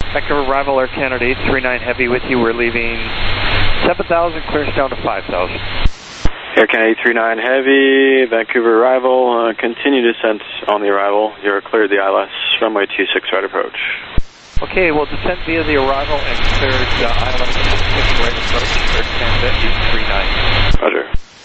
Vancouver arrival, Air Canada 839 Heavy with you. We're leaving 7,000, clearance down to 5,000. Air Canada 839 Heavy, Vancouver arrival, continue descent on the arrival. You're cleared the ILS, runway 26 right approach. Okay, we'll descend via the arrival and cleared ILS 26 right approach, Air Canada 839. Roger.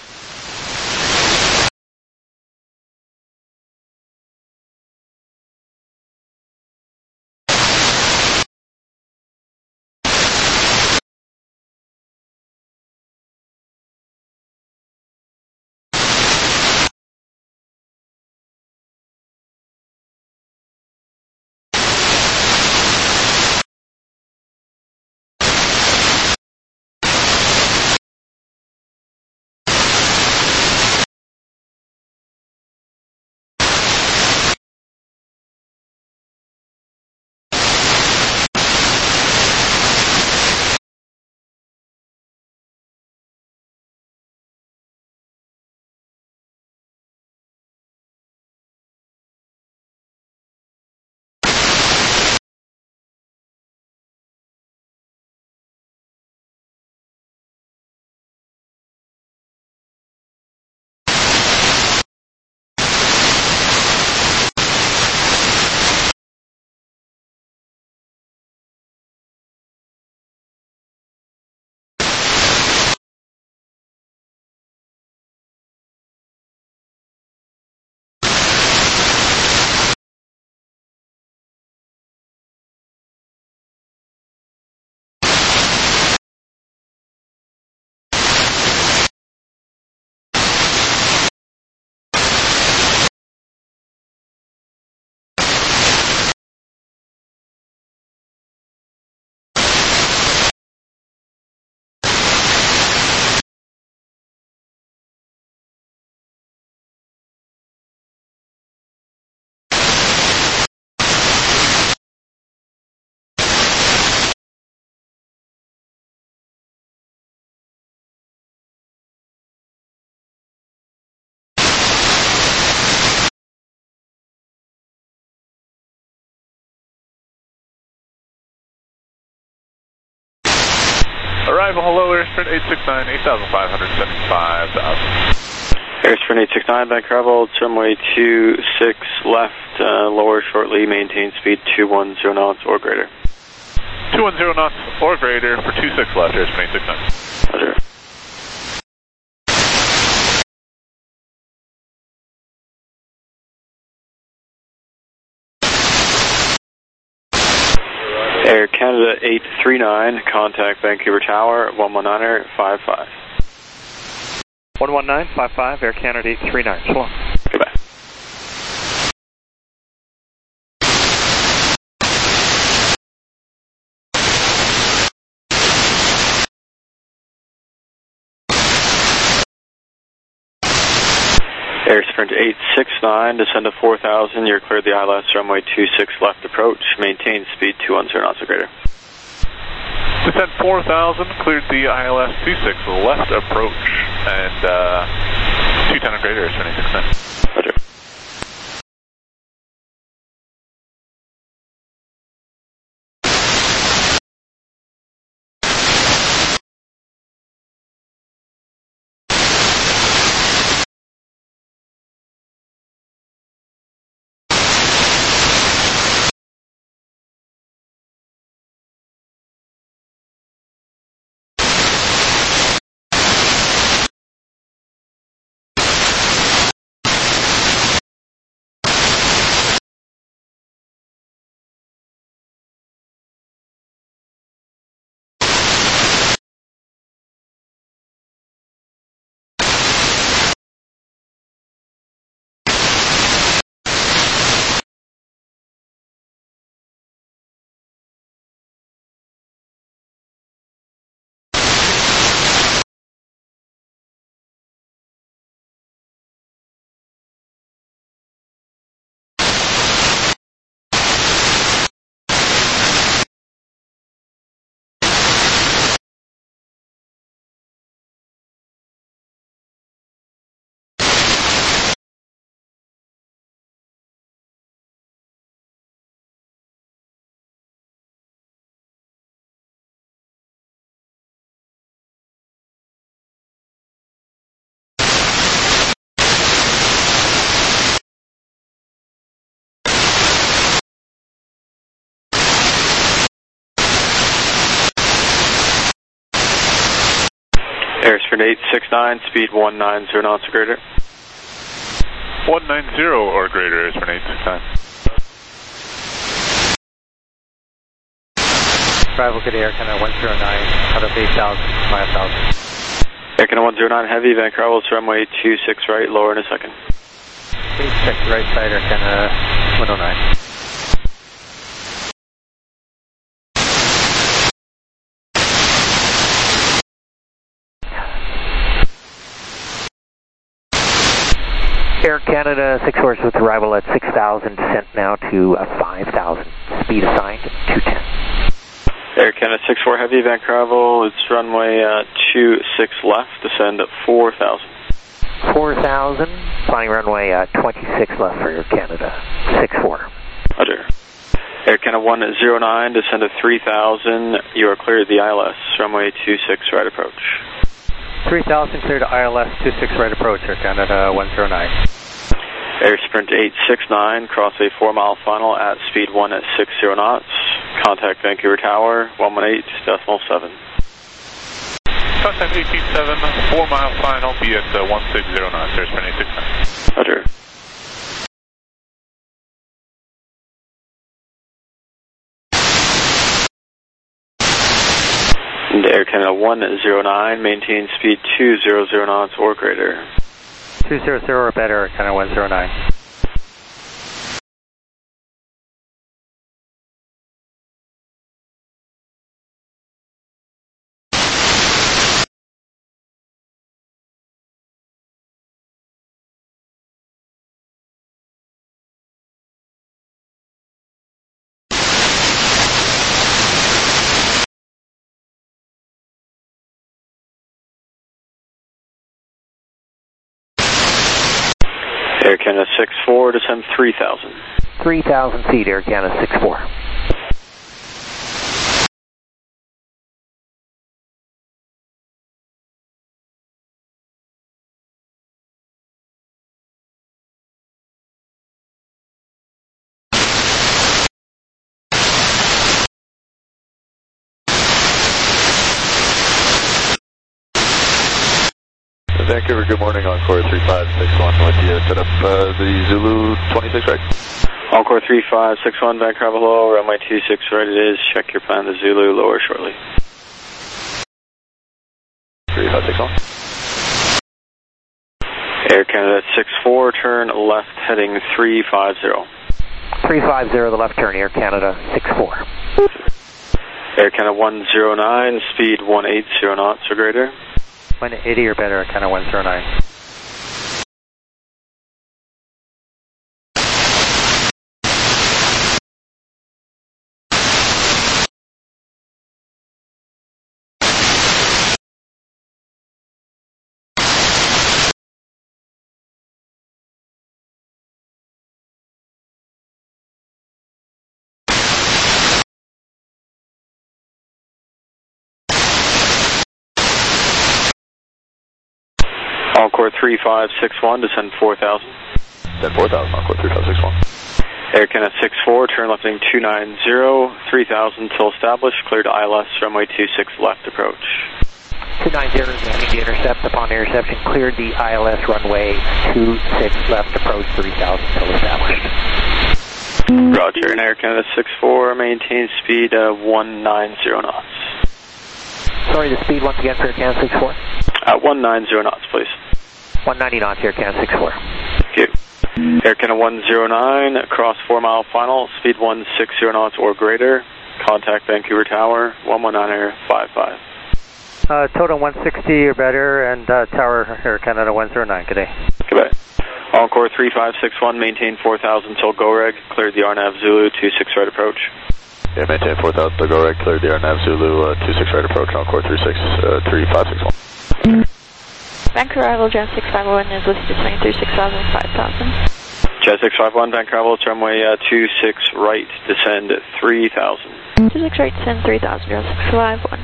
Arrival, hello, Airsprint 869, 8,575,000. Airsprint 869, Vancouver arrival, runway 26 left, lower shortly, maintain speed 210 knots or greater. 210 knots or greater for 26 left, Airsprint 869. Roger. Air Canada 839, contact Vancouver Tower, 119er, 55. 11955, Air Canada 839. So long. Goodbye. Airsprint 869, descend to 4,000, you're cleared the ILS, runway 26 left approach, maintain speed 210 knots or greater. Descent 4,000, cleared the ILS 26 left approach, and 210 or greater, Airsprint 869. Roger. Airsprint 869, speed 190 knots or greater. 190 or greater, Airsprint 869. Arrival good Air Canada 109, out of 8,000, 5,000. Air Canada 109 Heavy, Vancouver Isles, runway 26 right, lower in a second. 26 right side, Air Canada 109. Air Canada 64 with arrival at 6,000, descent now to 5,000. Speed assigned 210. Air Canada 64 Heavy, Vancouver, it's runway 26 left, descend at 4,000. 4,000, flying runway 26 left for Air Canada 64. Roger. Air Canada 109, descend at 3,000, you are clear of the ILS, runway 26 right approach. 3,000 clear to ILS 26 right approach, Air Canada 109. Airsprint 869, cross a 4-mile final at speed 160 knots. Contact Vancouver Tower 118.7. Contact 187, 4-mile final, be at 160 knots, Airsprint 869. Roger. And Air Canada 109, maintain speed 200 knots or greater. 200 or better, Air Canada 109. Air Canada 64, descend 3,000. 3,000 feet, Air Canada 64. Vancouver, good morning, Encore 3561 with you. Set up the Zulu 26 right. Encore 3561, Vancouver, hello, runway 26 right it is. Check your plan, the Zulu, lower shortly. 3561. Air Canada 64, turn left heading 350. 350, the left turn, Air Canada 64. Air Canada 109, speed 180 knots or greater. 180 or better, Air Canada 109. Encore 3561, descend 4,000. Descend 4,000, Encore 3561. Air Canada 64, turn left heading 290, 3,000 till established, cleared ILS, runway 26 left approach. 290 is landing the intercept. Upon interception, cleared the ILS runway 26 left approach 3,000 till established. Roger, and Air Canada 64, maintain speed 190 knots. Sorry, the speed once again for Air Canada 64? 190 knots, please. 190 knots, Air Canada 64. Thank you. Air Canada 109, across 4-mile final, speed 160 knots or greater. Contact Vancouver Tower, 119 Air 55. Total 160 or better, and Tower Air Canada 109, good day. Goodbye. Encore 3561, maintain 4,000 till GoReg, cleared the RNAV Zulu, 26 right approach. Yeah, maintain 4,000 till GoReg, cleared the RNAV Zulu, 26 right approach, Encore 3561. Vancouver arrival, Jet 651 is listed descending through 6,000, 5,000. Jet 651, Vancouver, it's runway 26 right, descend 3,000. 26 right, descend 3,000, Jet 651.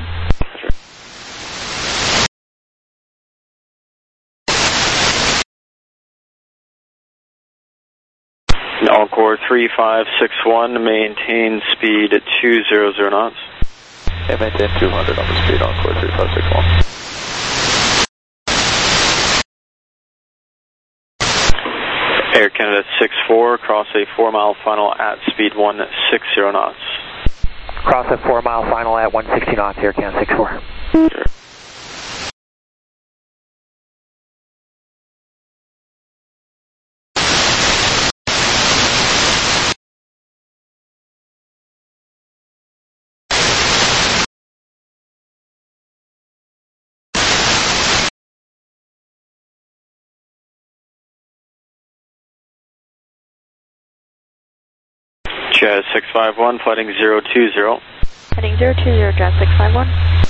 Encore 3561, maintain speed at 200 knots. Yeah, maintain 200 on the speed, Encore 3561. Air Canada 6-4, cross a 4-mile final at speed 160 knots. Cross a 4-mile final at 160 knots, Air Canada 6-4. Sure. Jazz 651, flighting 020. Heading 020, Jazz 651.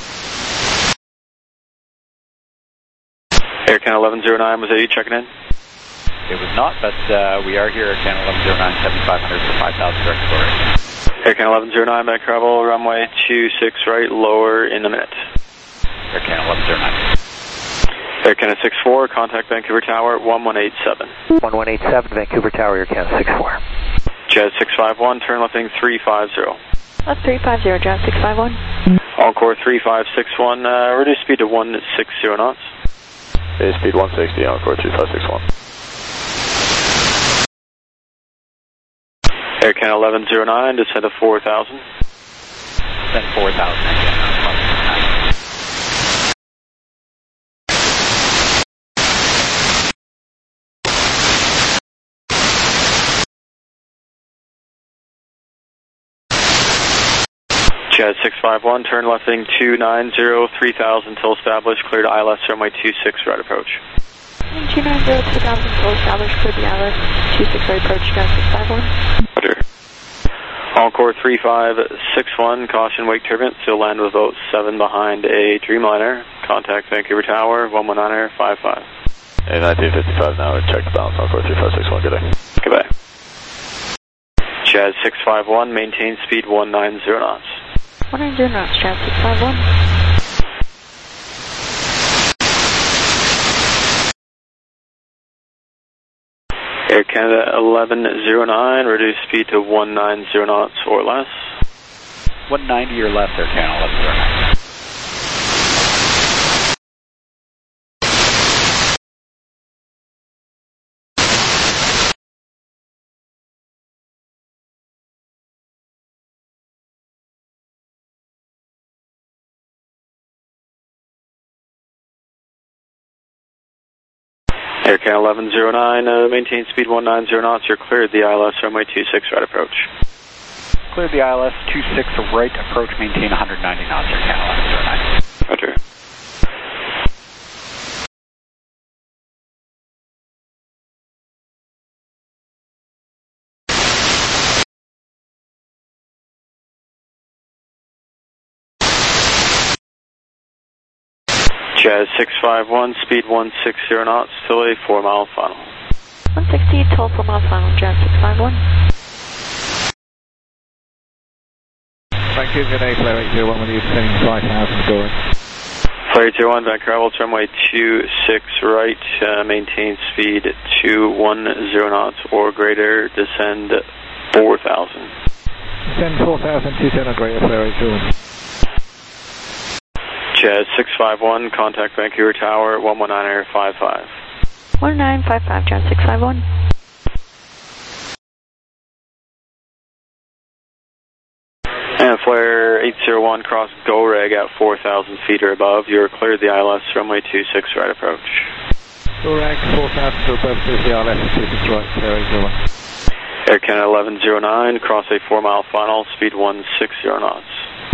Air Canada 1109, was that you checking in? It was not, but we are here at Canada 1109, 7500 for 5,000 direct story. Air Canada 1109, back travel, runway 26 right, lower in a minute. Air Canada 1109. Air Canada 64, contact Vancouver Tower 1187. 1187, Vancouver Tower, Air Canada 64. Jazz 651, turn lefting 350. Left 350, Jazz 651. Encore 3561, reduce speed to 160 knots. Base speed 160, Encore 3561. Air Canada 1109, descend to 4,000. Descend 4,000 again. Jazz 651, turn lefting 290, 3000 till established, cleared ILS runway 26 right approach. 290, 3000 till established, cleared the ILS 26 right approach, Jazz 651. Roger. Encore 3561, caution wake turbulence, you'll land with about 7 behind a Dreamliner. Contact Vancouver Tower, 119 Air 55. A 1955 now, check the balance, Encore 3561, good day. Goodbye. Jazz 651, maintain speed 190 knots. 190 knots, Jazz 651. Air Canada 1109, reduce speed to 190 knots or less. 190 or less, Air Canada 1109. Air Canada 1109, maintain speed 190 knots. You're cleared the ILS runway 26 right approach. Cleared the ILS 26 right approach, maintain 190 knots, Air Canada 1109. Roger. Jazz 651, speed 160 knots, till a 4-mile final. 160 till 4-mile final, Jazz 651. Vancouver Day, Flare 801, when you're descending 5,000 going. Flare 801, Vancouver, runway 26 right, maintain speed 210 knots or greater, descend 4,000. Descend 4,000, 210 or greater, Flare 801. Jazz 651, contact Vancouver Tower, 119 Air 55. 1955, Jazz 651. And flare 801, cross GOREG at 4,000 feet or above. You're cleared the ILS runway 26 right approach. GOREG 4,000 or above, cleared the ILS 26 right, Flare 801. Air Canada 1109, cross a 4-mile final, speed 160 knots.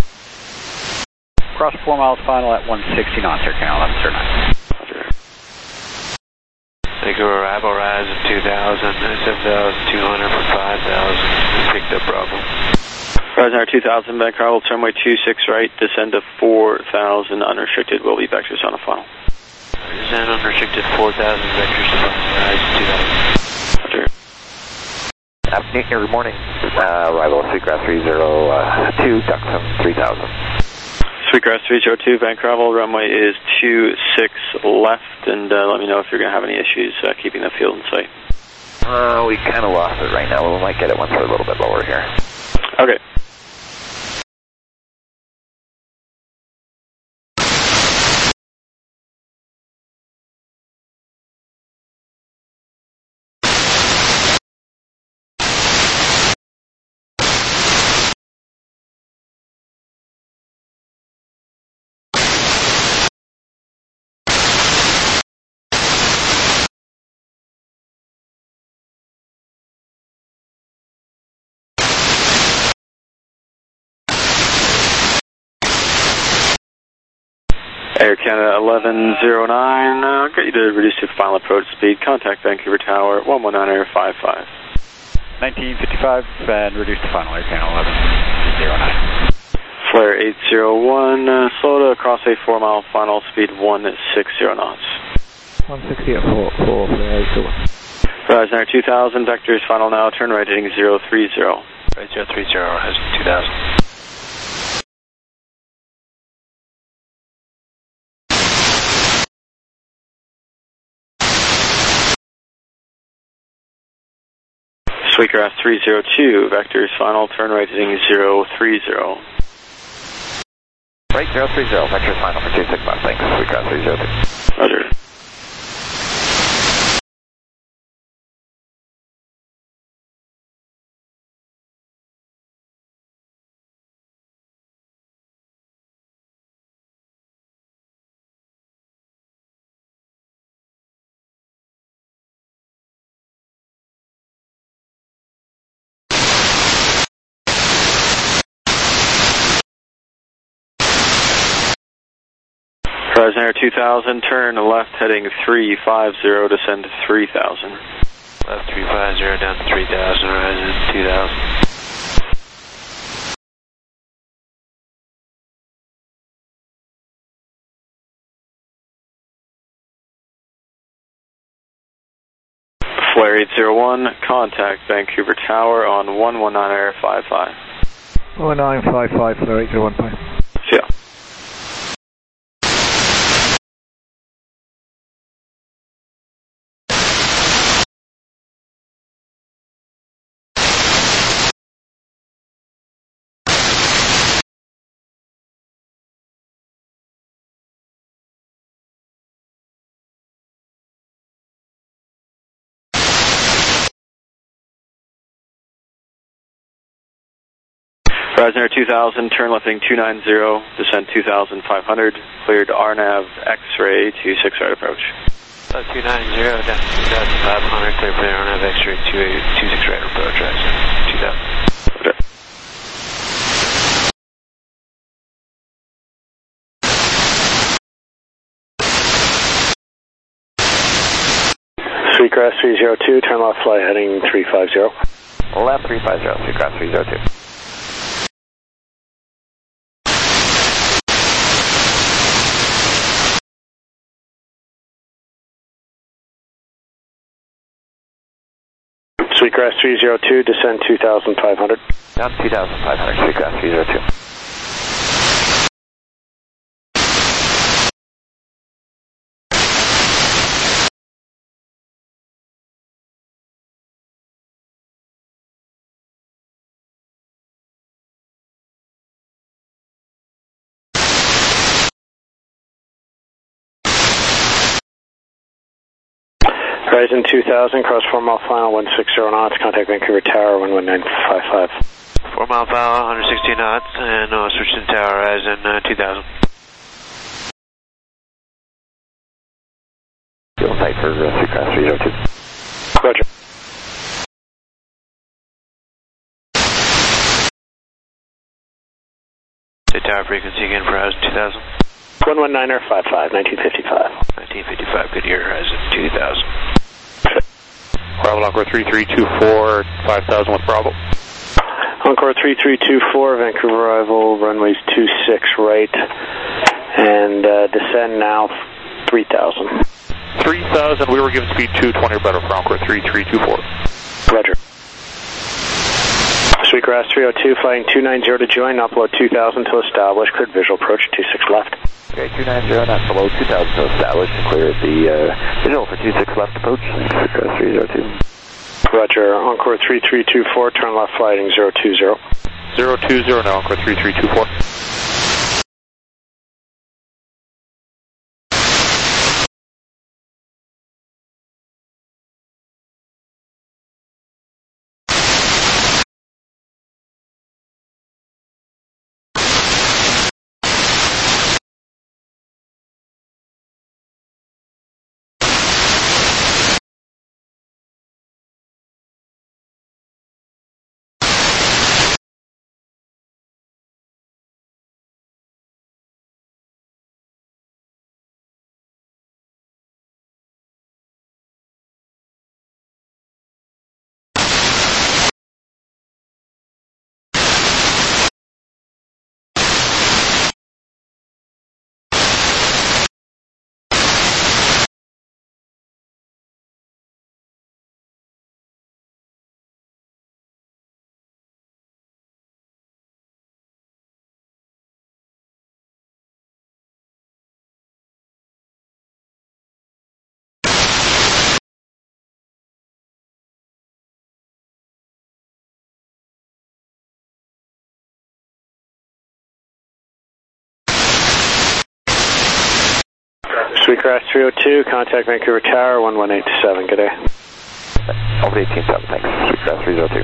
Cross 4 miles final at 160 knots, Air Canada 1109. Roger. Vancouver arrival, rise of 2,000, 7,200 for 5,000. Picked up Bravo. Rising 2000, Vancouver, runway 26 right, descend to 4,000, unrestricted, will be vectors on the final. Descend unrestricted 4,000, vectors on rise 2,000. Roger. Afternoon, good morning. Arrival Sweetgrass 302, Ducks 3000. Sweetgrass 302, Vancouver, runway is 26 left, and let me know if you're going to have any issues keeping the field in sight. We kind of lost it right now. We might get it once we're a little bit lower here. Okay. Air Canada 1109, I'll get you to reduce your final approach speed. Contact Vancouver Tower, 119 Air 55. 1955 and reduce to final Air Canada 1109. Flare 801, slow to across a 4 mile final speed 160 knots. 160 at 4, Flare 801. Horizon Air 2000, vectors final now, turn right heading 030. Right 030, Horizon 2000. Sweetgrass 302, vectors final, turn right heading 030. Right 030, vectors final for 265, thanks, Sweetgrass 302. Roger. Horizon Air 2000, turn left heading 350, descend 3000. Left 350, down to 3000, Horizon 2000. Flare 801, contact Vancouver Tower on 119 Air 55. 1955, Flare 801, bye. See ya. Horizon Air 2000, turn left heading 290, descend 2500, cleared RNAV X-ray 26 right approach. 290, down to 2500, clear for the RNAV X-ray 26 right approach, Horizon 2000. Okay. Sweetgrass 302, turn left flight heading 350. Left 350, Sweetgrass 302. Sweetgrass 302, descend 2500. Down 2500, Sweetgrass 302. Horizon 2000, cross 4 mile final 160 knots, contact Vancouver Tower 11955. 4 mile final, 160 knots, and switch to the tower, Horizon 2000. Still tight for Sweetgrass 302. Roger. Say tower frequency again for Horizon 2000. 119 Air 55, 1955. 1955, good year, Horizon 2000. Bravo Encore 3324, 5000 with Bravo. Encore 3324, Vancouver arrival, runways 26 right, and descend now 3000. 3000, we were given speed 220 or better for Encore 3324. Roger. Sweetgrass 302, flying 290 to join, upload 2000 to establish, cleared visual approach 26 left. Okay, 290, not below 2000 to establish, clear the visual for 26 left approach, Sweetgrass 302. Roger, Encore 3324, turn left flighting 020. 020 now, Encore 3324. Aircraft 302, contact Vancouver Tower, 11827, good day. Over 18,7, thanks. Sweetgrass 302.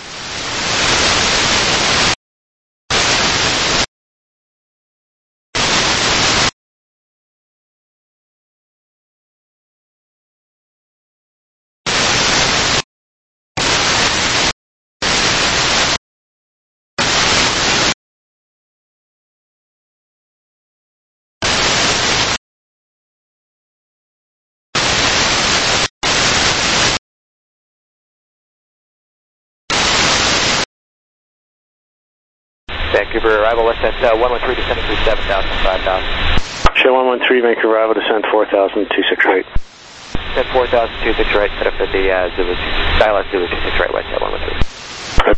Vancouver arrival, west at 113, descending through 7,000, 5,000. Show 113, Vancouver arrival, descend 4,000, 26 right. Descend 4,000, 26 right, set up at the Zulu, ILS Zulu 26 right, west at 113. Okay.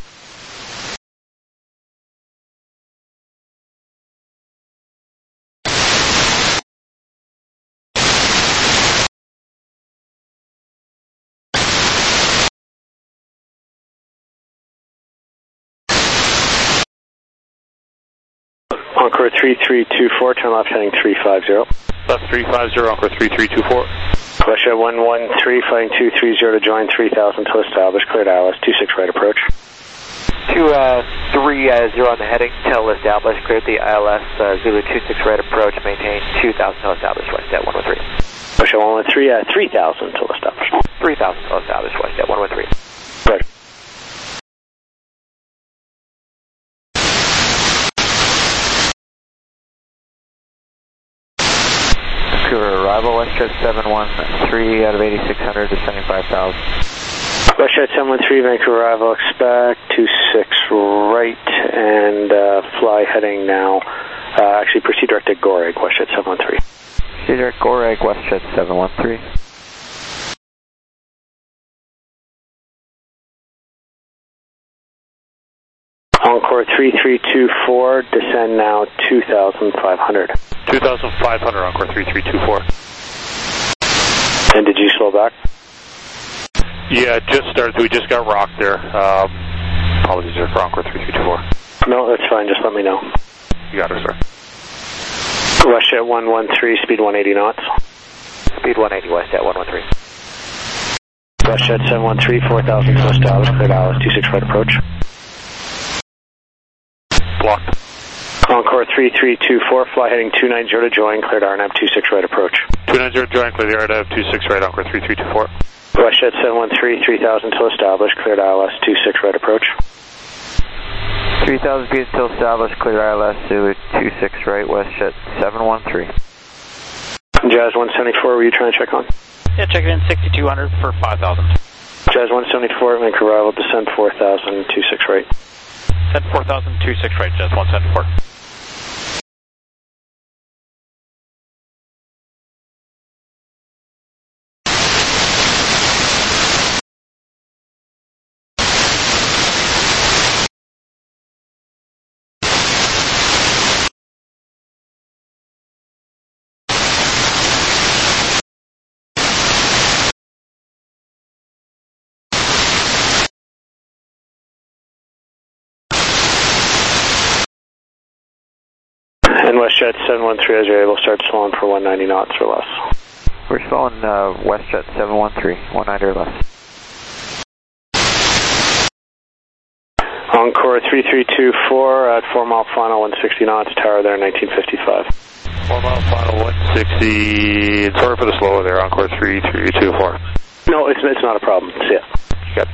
Encore 3324, turn left heading 350. Left 350, Encore 3324. Russia 113, flying 230 to join 3000 to establish, cleared ILS 26 right approach. 230 on the heading, till established, cleared the ILS Zulu 26 right approach, maintain 2000 till established, west at 113. Russia 113, 3000 till established. 3000 till established, west at 113. Right. Arrival, WestJet 713 out of 8600, descending 5,000. WestJet 713, Vancouver arrival, expect 26 right and fly heading now. Actually, proceed direct to Goreg, WestJet 713. Proceed direct Goreg, WestJet 713. Encore 3324, descend now 2,500. 2,500, Encore 3324. And did you slow back? Yeah, it just started. We just got rocked there. Apologies there for Encore 3324. No, that's fine. Just let me know. You got it, sir. WestJet 113, speed 180 knots. Speed 180, west at 113. WestJet 713, 4,000 to establish, cleared ILS 26 right approach. Blocked. Encore 3324, fly heading 290 to join, cleared RNAV 26 right approach. 290 join, clear the RNAV 26 right, Encore 3324. WestJet 713, 3000 till established, cleared ILS 26 right approach. 3000 feet till established, cleared ILS Zulu 26 right, WestJet 713. Jazz 174, were you trying to check on? Yeah, check it in 6200 for 5,000. Jazz 174, Vancouver arrival, descend 4,000, 26 right. Descend 4,000, 26 right, Jazz 174. And WestJet 713, as you're able, start slowing for 190 knots or less. We're slowing WestJet 713, 190 or less. Encore 3324 at 4 mile final, 160 knots, tower there, 1955. 4 mile final, 160. Sorry for the slow there, Encore 3324. No, it's not a problem. See ya. Good.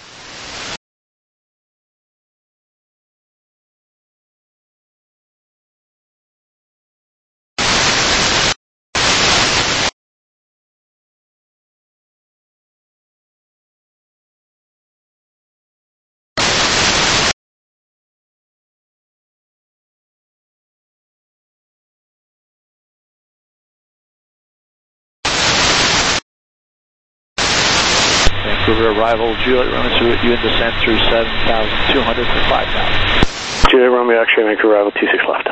Vancouver arrival, Juliet Romeo, you in descent through 7,200 for 5,000. Juliet Romeo, X-ray, Vancouver arrival, 26 left.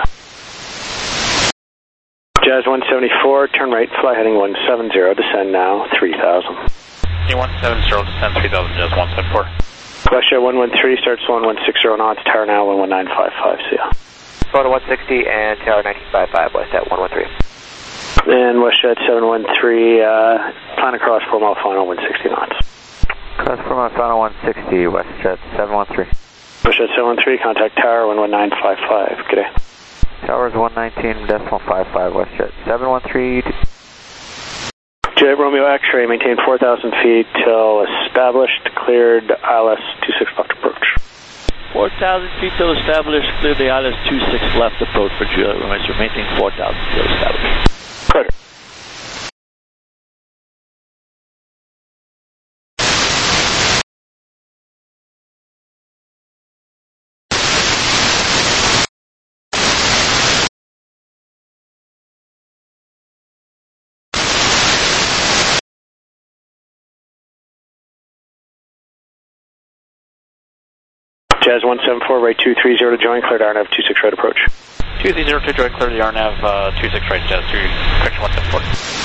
Jazz 174, turn right, fly heading 170, descend now 3,000. 170, descend 3,000, Jazz 174. WestJet 113, start slowing 160 knots, tower now 11955, see ya. Photo 160 and tower 1955, west at 113. And WestJet WestJet 713, plan across 4 mile final, 160 knots. Cross 4 mile final 160, WestJet 713. WestJet 713, contact tower 11955. Good day. Towers 119.55, WestJet 713. Jet Romeo X-ray, maintain 4,000 feet till established, cleared ILS 26 left approach. 4,000 feet till established, clear the ILS 26 left approach for Juliet Romeo X-ray, maintain 4,000 till established. Clear. Jazz 174, right 230 to join, cleared RNAV 26 right approach. 230 to join, clear the RNAV 26 right, Jazz 2, correction 174.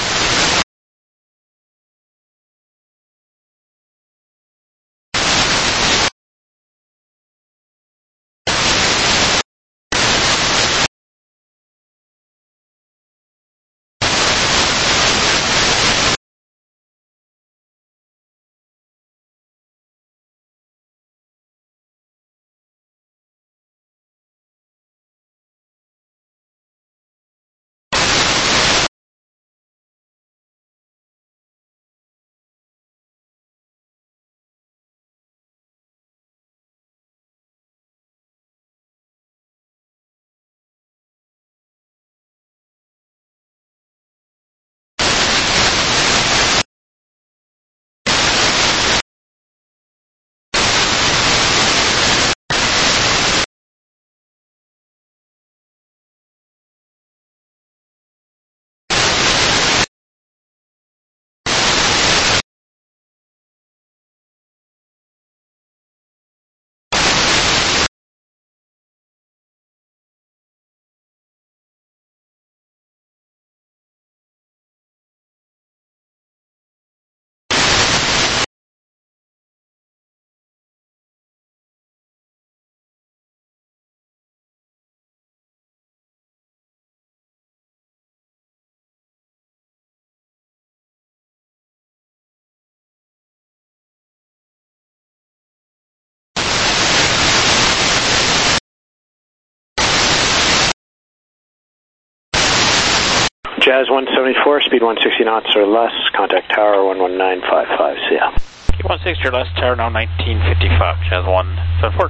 Jazz 174, speed 160 knots or less, contact tower 11955, see ya. 160 or less, tower now 1955, Jazz 174.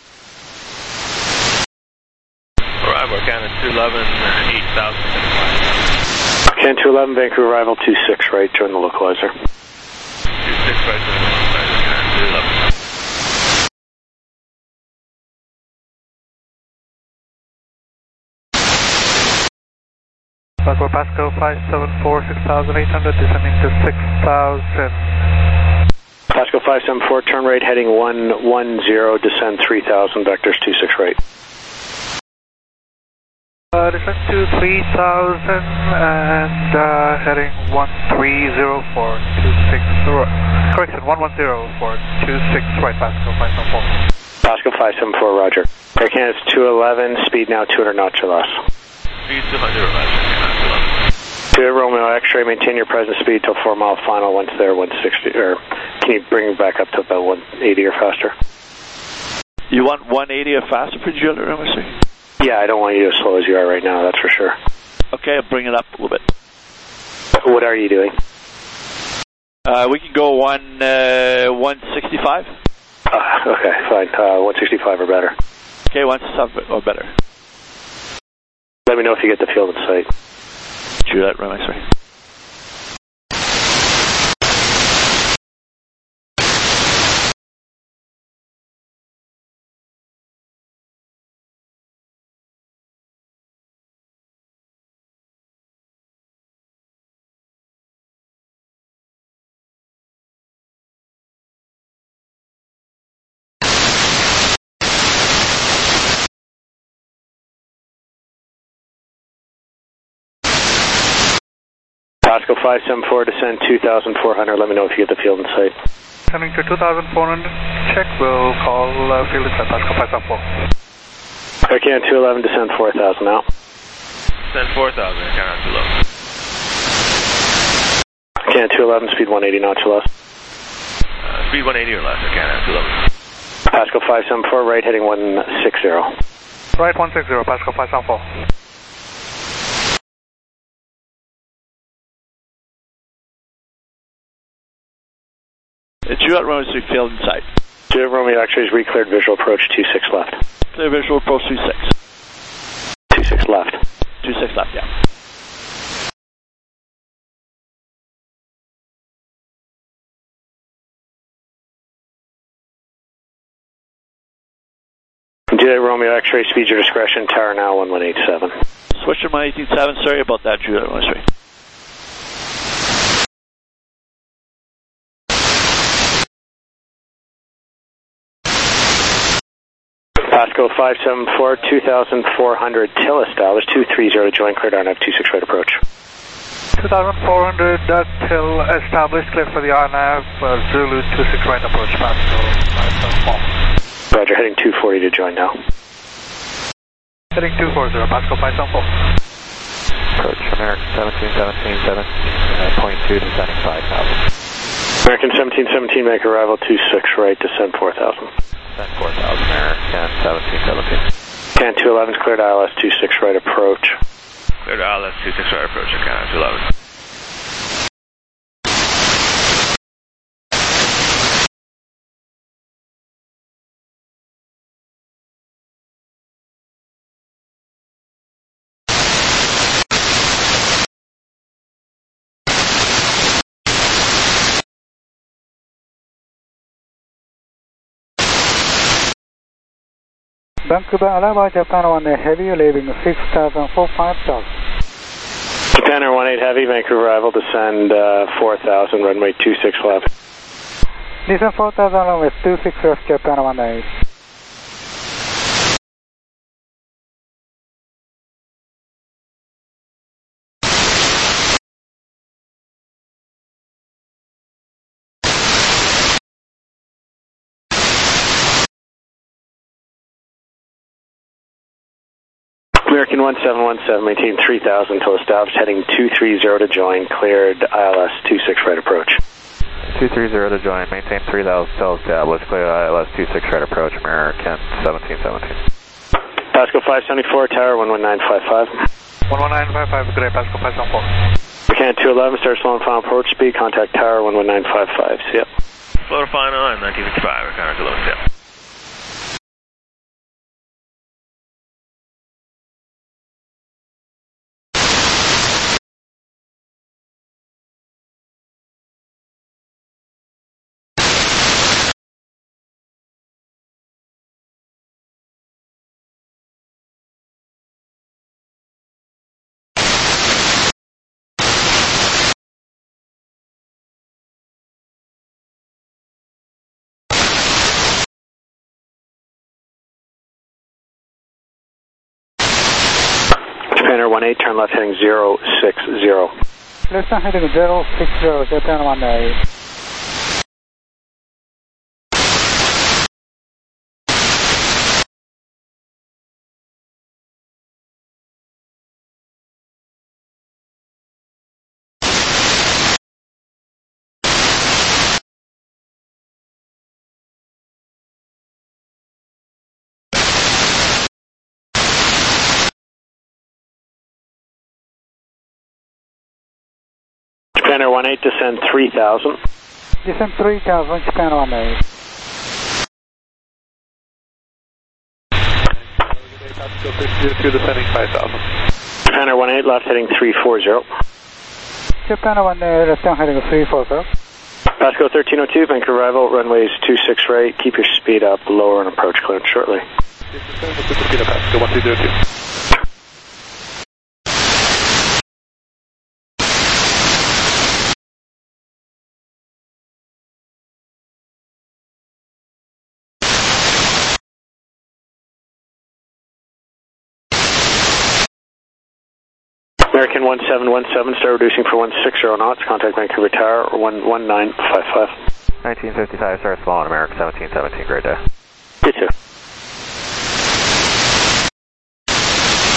Arrival, Canada 211, 8,000. Can 211, Vancouver arrival 26 right, join the localizer. 26 right, join the localizer, Canada 211. Pasco 574, 6,800, descending to 6,000. Pasco 574, turn right heading 110, descend 3,000, vectors 26 right. Descend to 3,000 and heading 1304, 26 right. Correction, 110 for 26 right, Pasco 574. Pasco 574, roger. Air Canada's 211, speed now 200 knots or less. Speed 200 knots, To Romeo X-ray, maintain your present speed till 4 mile final. Once there, 160, or can you bring it back up to about 180 or faster? You want 180 or faster for Juliet Romeo X-ray? Yeah, I don't want you as slow as you are right now, that's for sure. Okay, I'll bring it up a little bit. What are you doing? We can go 165. Okay, fine. 165 or better. Okay, 165 or better. Let me know if you get the field in sight. Juliet Romeo X-ray. Pasco 574, descend 2,400. Let me know if you get the field in sight. Coming to 2,400, check. We'll call field in sight, Pasco 574. Air Canada 211, descend 4,000 now. Descend 4,000, Air Canada 211. Can 211, speed 180 knots or less. Speed 180 or less, I can, 211. Pascal 574, right heading 160. Right 160, Pascal 574. Juliet runway 3 failed in sight. Juliet Romeo X-rays re-cleared visual approach 26 left. Clear visual approach 26. 26 left. 26 left, yeah. Juliet Romeo X-ray, speed your discretion, tower now 1187. Switcher 1187, sorry about that, Juliet runway 3. Pascal 574, 2400 till established, 230 join cleared RNAV 26 right approach. 2400 till established, clear for the RNAV, Zulu 26 right approach, Pascal 574. Roger, heading 240 to join now. Heading 240, Pascal 574. Approach American 1717, 7.2, descending 5,000. American 1717, make arrival 26 right, descend 4,000. Descend 4,000, American 1717. Can 211's cleared ILS 26 right approach. Cleared ILS 26 right approach, I can, 211. Vancouver, Alaba, Japan 1 Heavy, leaving 6,000 for 5,000. Japan Air 18 Heavy, Vancouver arrival, descend 4,000, runway 26 left. Descend 4,000, runway 26 left, Japan 18. American 1717, maintain 3,000 till established, heading 230 to join, cleared ILS 26 right approach. 230 to join, maintain 3,000 till established, cleared ILS 26 right approach, American 1717. Pascal 574, tower 11955. 11955, good day, Pascal 574. Can 211, start slow and final approach speed, contact tower 11955, see ya. Slow to final, I'm 1955, Connor 211, see ya. Japan Air 18, turn left heading 060. Left hand heading 060, Japan 18. Japan Air 18, descend 3,000. Descend 3,000, Japan 18. Descending 5,000. Japan Air 18, left heading 340. Japan 18, left hand heading 340. Pascal 1302, Vancouver arrival, runways 26 right, keep your speed up, lower and approach clearance shortly. Speed up, Pascal 1302. American 1717, start reducing for 160 knots, contact Vancouver Tower 11955. 1955, start small on American 1717, great day. You too.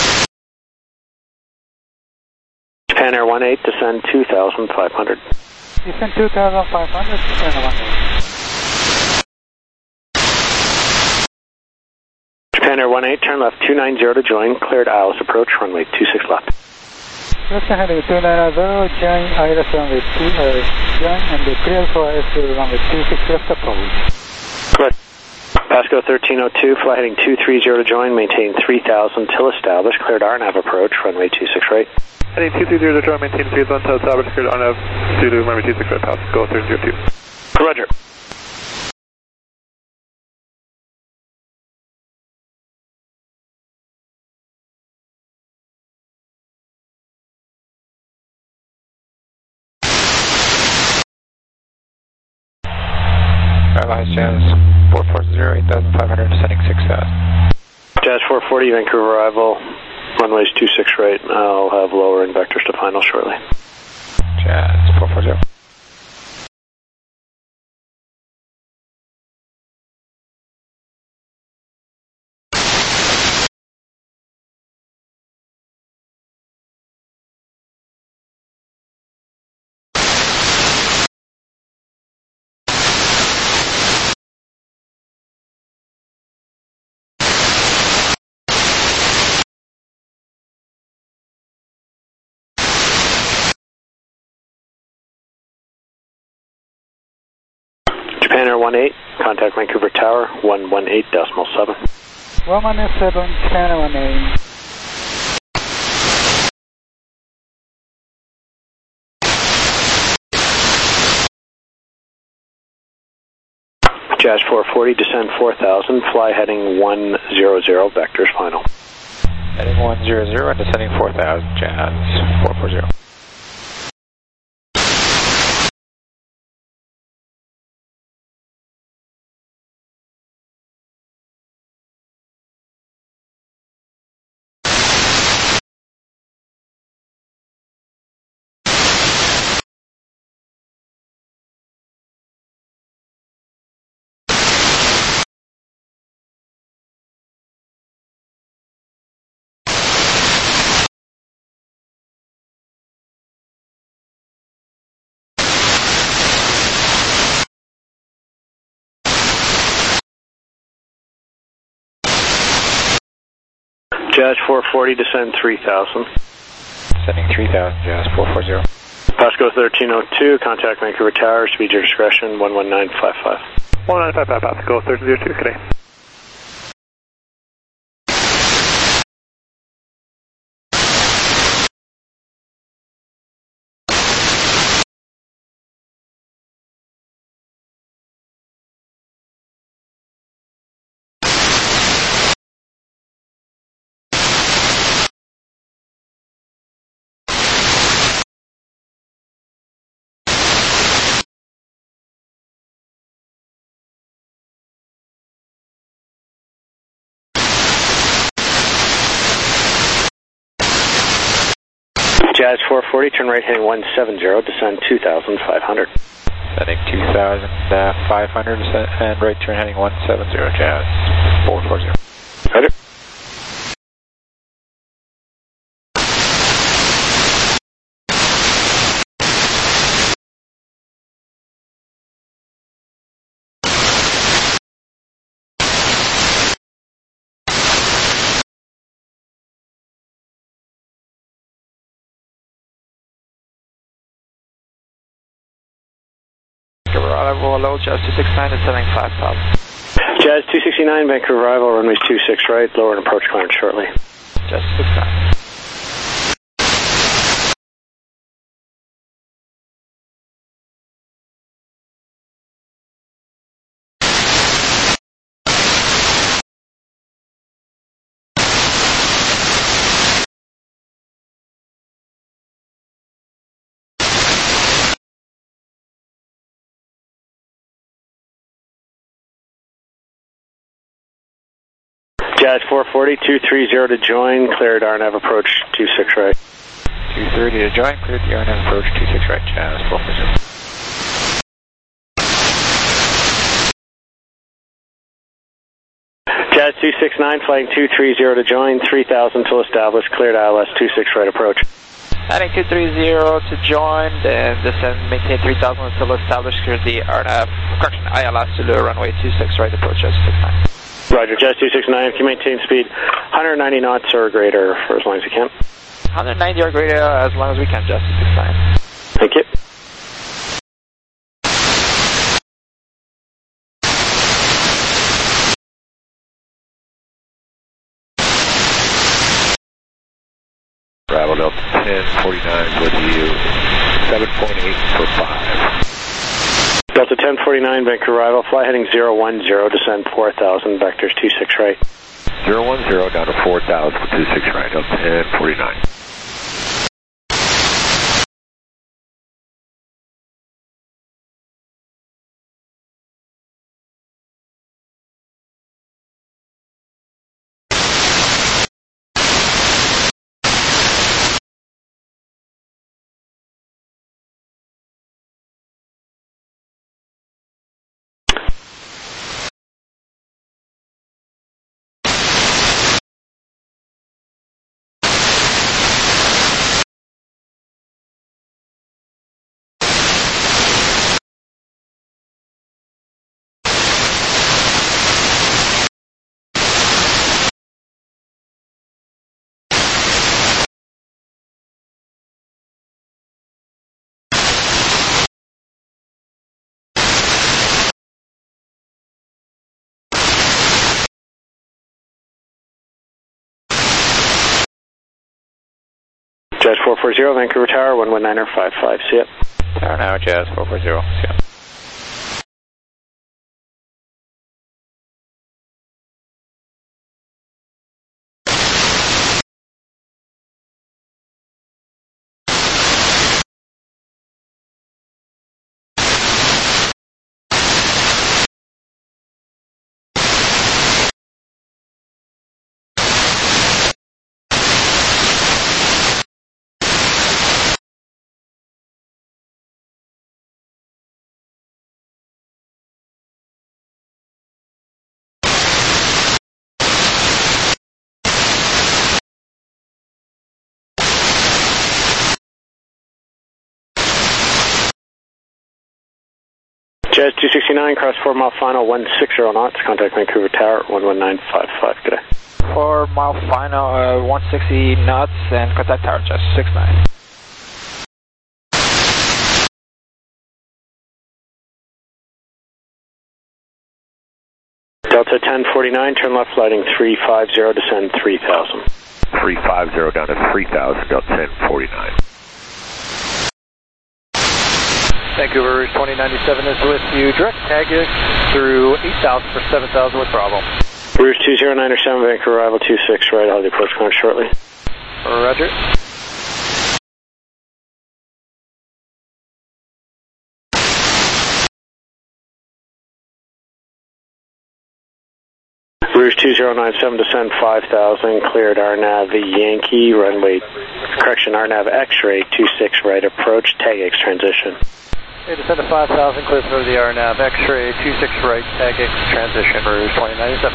Japan Air 18, descend 2,500. Descend 2,500, turn 18. Japan Air 18, turn left 290 to join, cleared ILS approach, runway 26 left. Western heading 290, join ILS runway 2, join and clear for ILS runway 26 left approach. Good. Pasco 1302, fly heading 230 to join, maintain 3000 till established, cleared RNAV approach, runway 26 right. Heading 230 to join, maintain 3000 till established, cleared RNAV, Zulu, runway 26 right, Pasco 1302. Roger. Jazz 440, 8,500, descending 6,000. Jazz 440, Vancouver arrival, runways 26 right. I'll have lowering vectors to final shortly. Jazz 440. Japan Air 18, contact Vancouver Tower, 118.7. 117, Japan Air 18. Jazz 440, descend 4000, fly heading 100, vectors final. Heading 100 and descending 4000, Jazz 440. Jazz 440, descend 3000. Descending 3000, Jazz 440. Pasco 1302, contact Vancouver Tower, speed your discretion, 11955. 11955, Pasco 1302, today. Jazz 440, turn right heading 170, descend 2,500. Descending 2,500 and right turn heading 170, Jazz 440. Roger. Arrival, hello, Jazz 269 and descending 5,000. Jazz 269, Vancouver arrival, runways 26 right, lower and approach clearance shortly. Jazz 269. Jazz 440, 230 to join, cleared RNAV approach 26 right. 230 to join, cleared the RNAV approach 26 right, Jazz 440. Jazz 269, flying 230 to join, 3000 till established, cleared ILS 26 right approach. Heading 230 to join, then descend, maintain 3000 until established, clear the RNAV, correction, ILS Zulu, runway 26, right approach, Jazz 69. Roger, Jazz 269, can you maintain speed 190 knots or greater for as long as you can? 190 or greater as long as we can, Jazz 269. Thank you. Bravo Delta 1049 with you, 7.8 for 5. Delta 1049, Vancouver arrival, fly heading 010, descend 4000, vectors 26 right. 010 down to 4000 for 26 right, Delta 1049. Jazz 440, Vancouver Tower, 119er55, see ya. Tower now, Jazz 440, see ya. Jazz 269, cross 4 mile final, 160 knots, contact Vancouver Tower, 11955, good day. 4 mile final, 160 knots, and contact Tower, Jazz 69. Delta 1049, turn left, lighting 350, descend 3000. 350 down to 3000, Delta 1049. Vancouver Rouge 2097 is with you. Direct tagging through 8000 for 7000 with Bravo. Rouge 2097, Vancouver arrival 26 right, I'll approach going shortly. Roger. Rouge 2097, descend 5000, cleared RNAV Yankee, runway, correction, RNAV X-ray 26 right approach, TAGX transition. Okay, descend to 5000, clear through the RNAV X-ray 26 right, TAGX transition, Rouge 2097.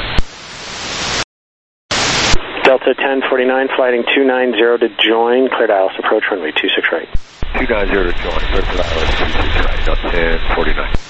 Delta 1049, flighting 290 to join, cleared ILS approach, runway 26 right. 290 to join, cleared for ILS 26 right, Delta 1049.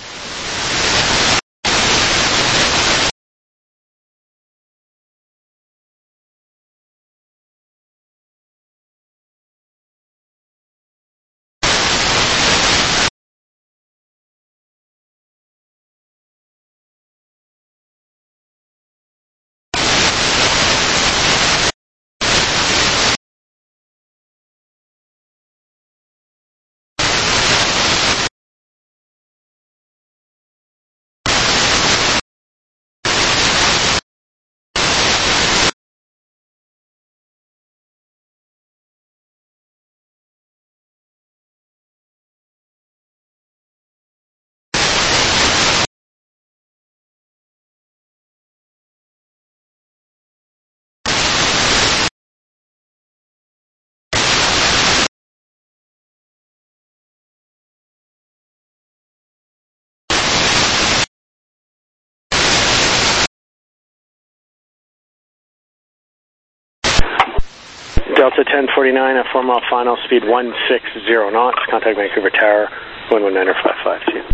Delta 1049 at 4 mile final, speed 160 knots. Contact Vancouver Tower, 119.552.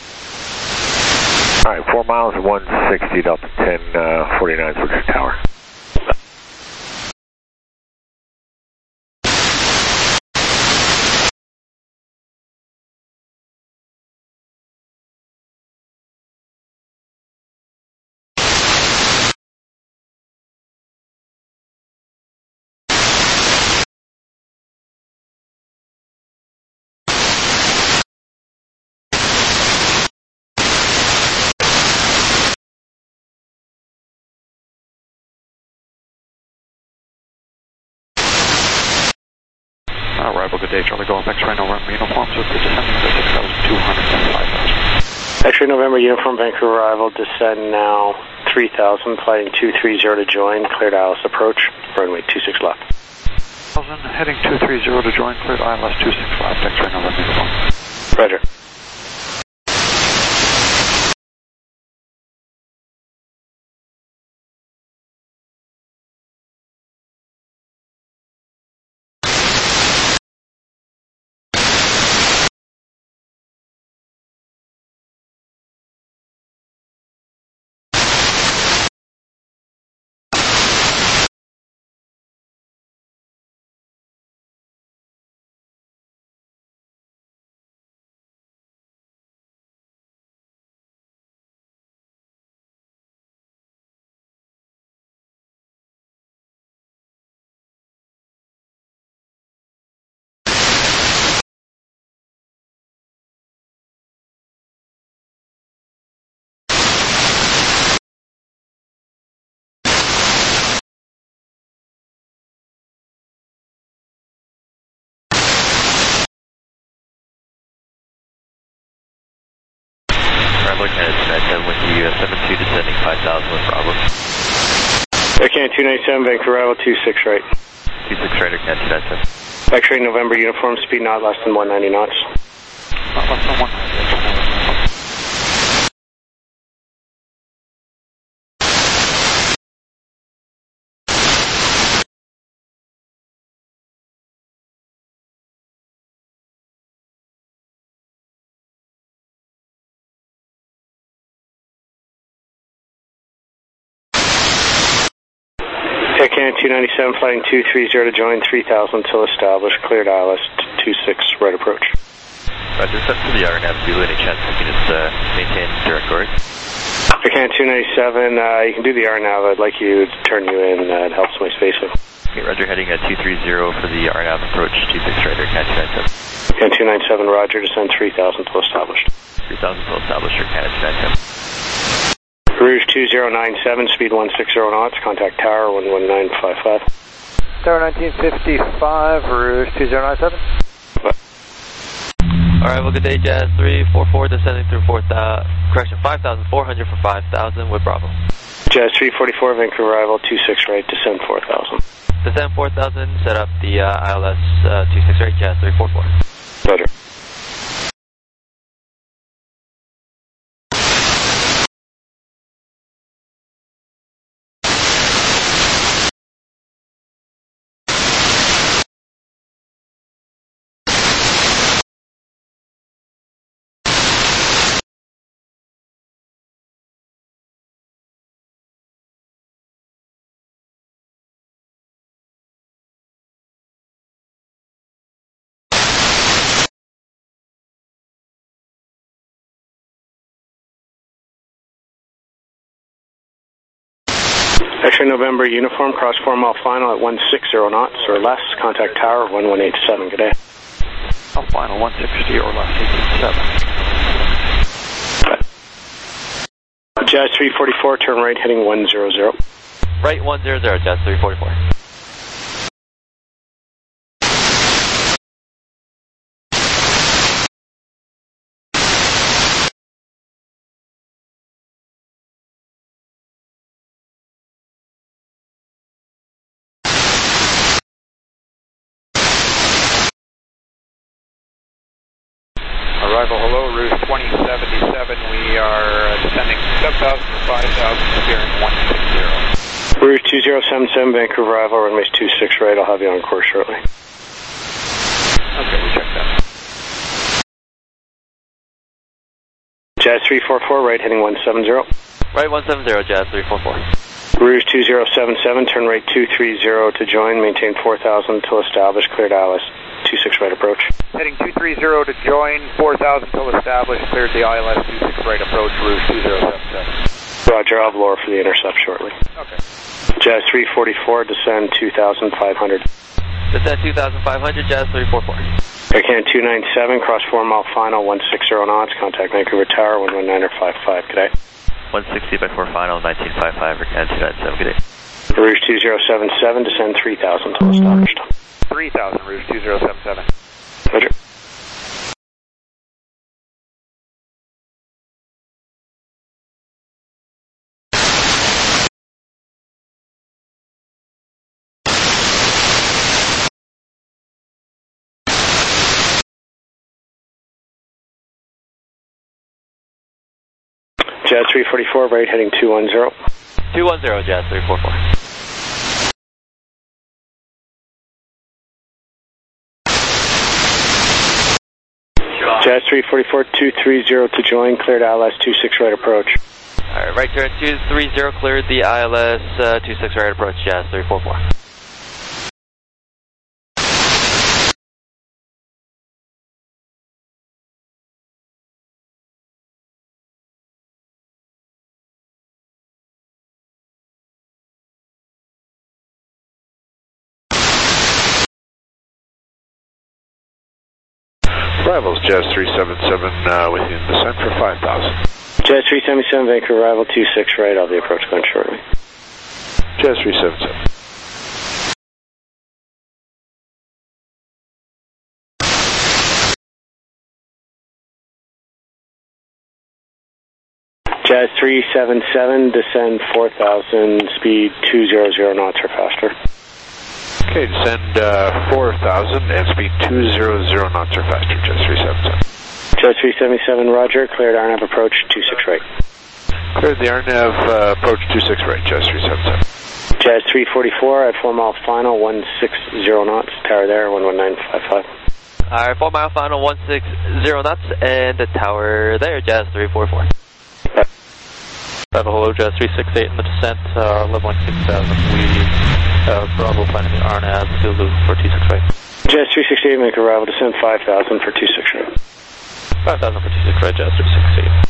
All right, 4 miles and 160, Delta 1049, switch to tower. Arrival, good day, Charlie Golf, X-ray November uniforms with the descending to 6,200 and 5,000. X-ray November uniform, Vancouver arrival, descend now 3,000, flighting 230 to join, cleared ILS approach, runway 26 left. 1,000, heading 230 to join, cleared ILS 26 left, X-ray November uniform. Roger. with you, 72 descending 5,000 with Bravo. Air Canada 297, Vancouver arrival 26 right. 26 right, Air Canada 297. X-ray November uniform, speed not less than 190 knots. Not less than 190. Air Canada 297, flying 230 to join, 3,000 till established, cleared ILS 26, right approach. Roger, set to the RNAV Zulu, any chance we can just maintain direct Gorey? Air Canada 297, you can do the RNAV, I'd like you to turn you in, it helps my spacing. Okay, Roger, heading at 230 for the RNAV approach, 26 right, Air Canada 297. Air Canada 297, Roger, descend 3,000 till established. 3,000 till established, Air Canada 297. Rouge 2097, speed 160 knots, contact tower 11955. Tower 1955, Rouge 2097. Alright, well, good day, Jazz 344, descending through 5,400 for 5,000 with Bravo. Jazz 344, Vancouver arrival 26 right, descend 4,000. Descend 4,000, set up the ILS 26 right, Jazz 344. Roger. X-ray November uniform, cross 4 mile final at 160 knots or less, contact tower 1187, good day. Final 160 or less, 887. Jazz 344, turn right heading 100. Right 100, Jazz 344. Arrival, hello, Rouge 2077. We are descending 7,000 to 5,000, steering 160. Rouge 2077, Vancouver arrival, runways 26 right. I'll have you on course shortly. Okay, we'll check that. Jazz 344, right heading 170. Right 170, Jazz 344. Rouge 2077, turn right 230 to join, maintain 4000 till established, cleared ILS 26 right approach. Heading 230 to join, 4000 till established, cleared the ILS 26 right approach, Rouge 2077. Roger, I'll have lower for the intercept shortly. Okay. Jazz 344, descend 2500. Descend 2500, Jazz 344. Air Canada 297, cross 4 mile final, 160 knots, contact Vancouver Tower, 119 or 55, good day. 160 by 4 final, 1955, Air Canada 297, good day. Rouge 2077, descend 3000 till established. 3000, Rouge 2077. Roger. Jazz 344, right heading 210. 210, Jazz 344. Jazz 344, 230 to join, cleared ILS 26 right approach. Alright, right turn 230, cleared the ILS 26 right approach, Jazz 344. Arrivals, Jazz 377 with you in descent for 5000. Jazz 377, Vancouver arrival 26 right, I'll be approach going shortly. Jazz 377. Jazz 377, descend 4000, speed 200 knots or faster. Okay, descend 4000 and speed 200 knots or faster, Jazz 377. Jazz 377, roger, cleared RNAV approach 26 right. Cleared the RNAV approach 26 right, Jazz 377. Jazz 344 at 4 mile final, 160 knots, tower there, 11955. Alright, 4 mile final, 160 knots, and the tower there, Jazz 344. Hello, Jazz 368 in the descent, level 6000. We Bravo planning the RNAV Zulu for 26 right. Jazz 368, make arrival, descend 5000 for 26 right. 5000 for 26 right, Jazz 368.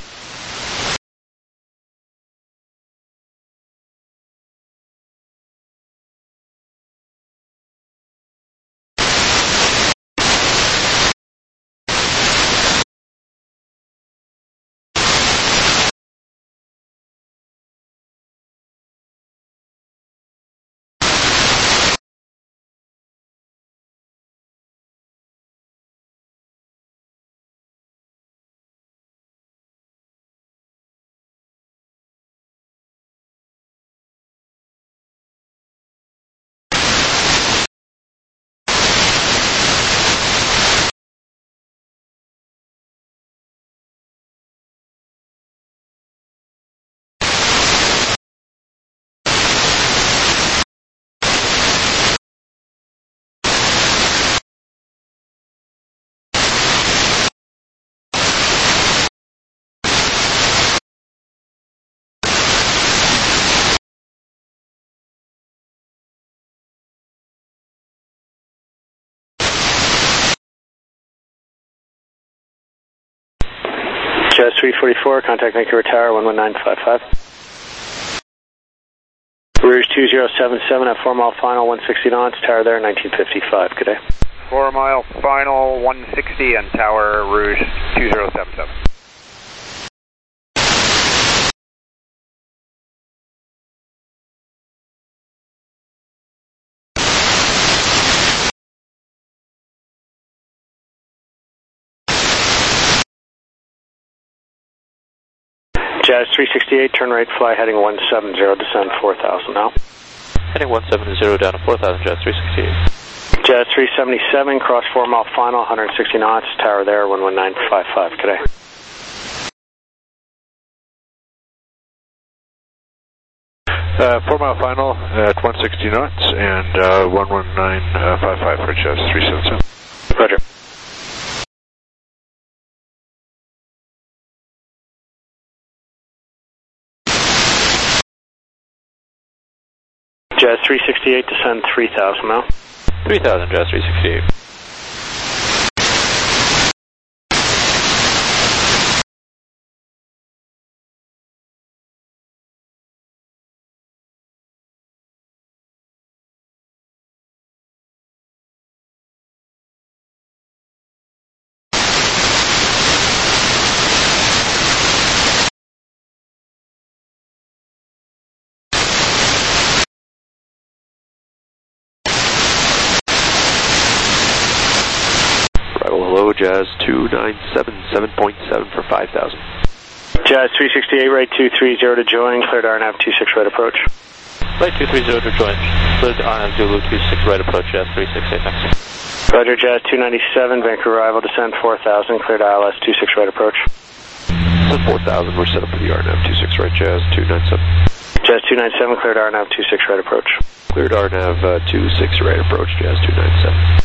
Jazz 344, contact Vancouver Tower, 11955. Rouge 2077 at 4 mile final, 160 knots, tower there, 1955, good day. 4 mile final, 160 and tower Rouge 2077. Jazz 368, turn right, fly heading 170, descend 4000 now. Heading 170 down to 4000, Jazz 368. Jazz 377, cross 4 mile final, 160 knots, tower there, 11955, good day. 4 mile final at 160 knots and 11955 for Jazz 377. Roger. Jazz 368, descend 3,000 now. 3,000, Jazz 368. Hello, Jazz 2977.7 for 5,000. Jazz 368, right 230 to join, cleared RNAV 26 right approach. Right 230 to join, cleared RNAV Zulu 26 right approach, Jazz 368, thanks. Roger, Jazz 297, Vancouver arrival, descend 4,000, cleared ILS 26 right approach. Descend 4,000, we're set up for the RNAV 26 right, Jazz 297. Jazz 297, cleared RNAV 26 right approach. Cleared RNAV 26 right approach, Jazz 297.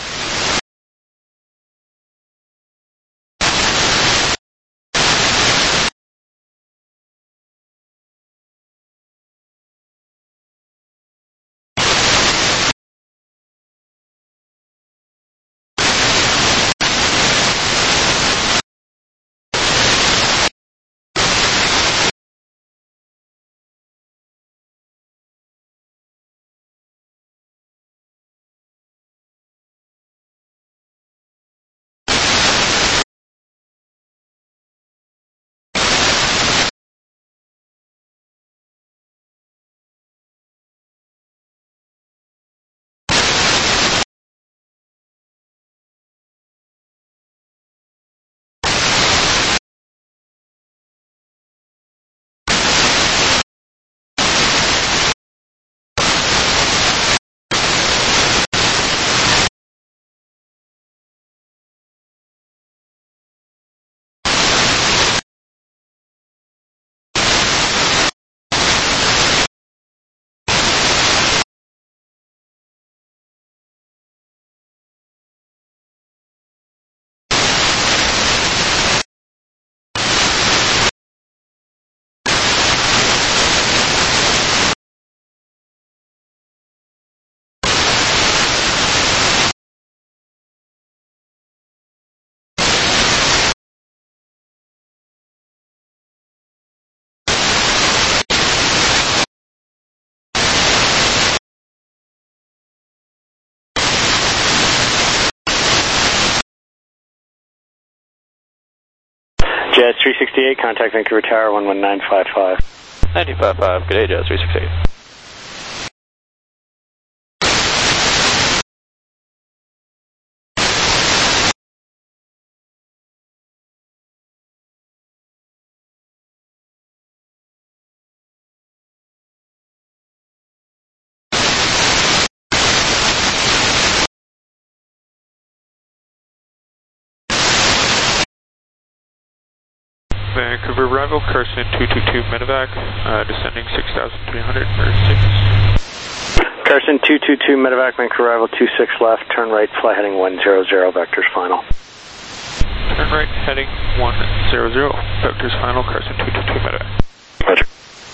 Jazz 368, contact Vancouver Tower 11955. 955, good day, Jazz 368. Vancouver arrival, Carson 222 medevac, descending 6,300 for 6. Carson 222 medevac, Vancouver arrival 26 left, turn right, fly heading 100, vectors final. Turn right, heading 100, vectors final, Carson 222 medevac. Roger.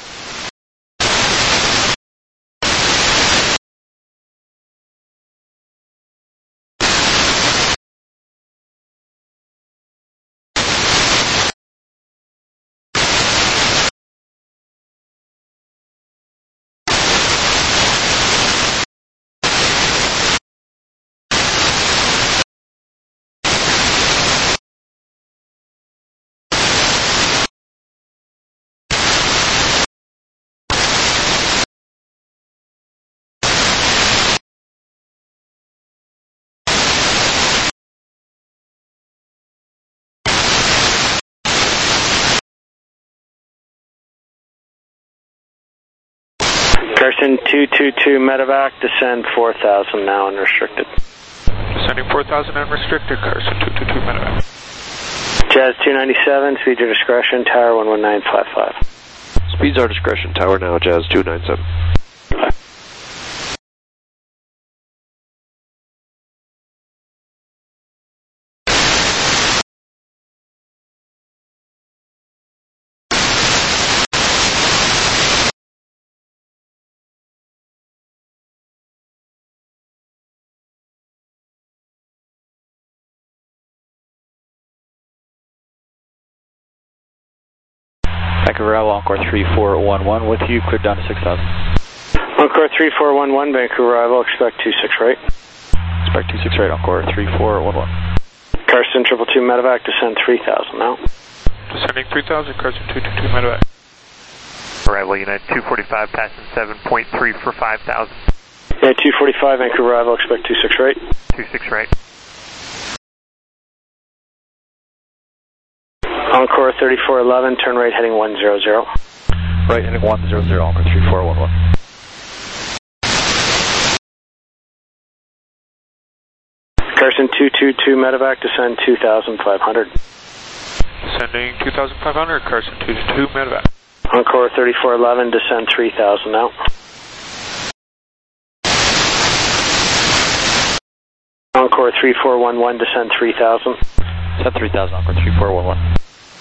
Carson 222 medevac, descend 4,000 now unrestricted. Descending 4,000 unrestricted, Carson 222 medevac. Jazz 297, speed your discretion, tower 11955. Speeds our discretion, tower now, Jazz 297. Vancouver Rebel, Encore 3411 with you, cleared down to 6,000. Encore 3411, Vancouver Rebel, expect 26 right. Expect 26 right, Encore 3411. Carson 222 medevac, descend 3000 now. Descending 3000, Carson 222 medevac. Arrival United 245, passing 7.3 for 5,000. United 245, Vancouver Rebel, expect 26 right. 26 right. Encore 3411, turn right heading 100. Right heading 100, Encore 3411. Carson 222 medevac, descend 2500. Descending 2500, Carson 222 medevac. Encore 3411, descend 3000 now. Encore 3411, descend 3000. Descend 3000, Encore 3411.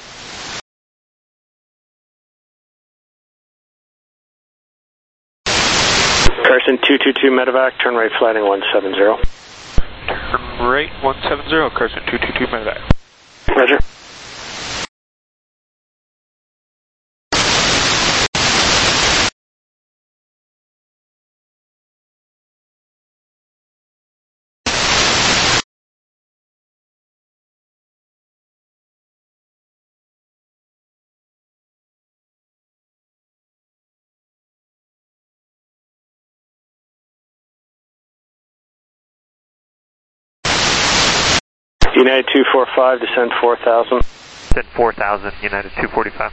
Carson 222 medevac, turn right flighting 170. Turn right 170, Carson 222 medevac. Roger. United 245, descend 4000. Descend 4,000, United 245.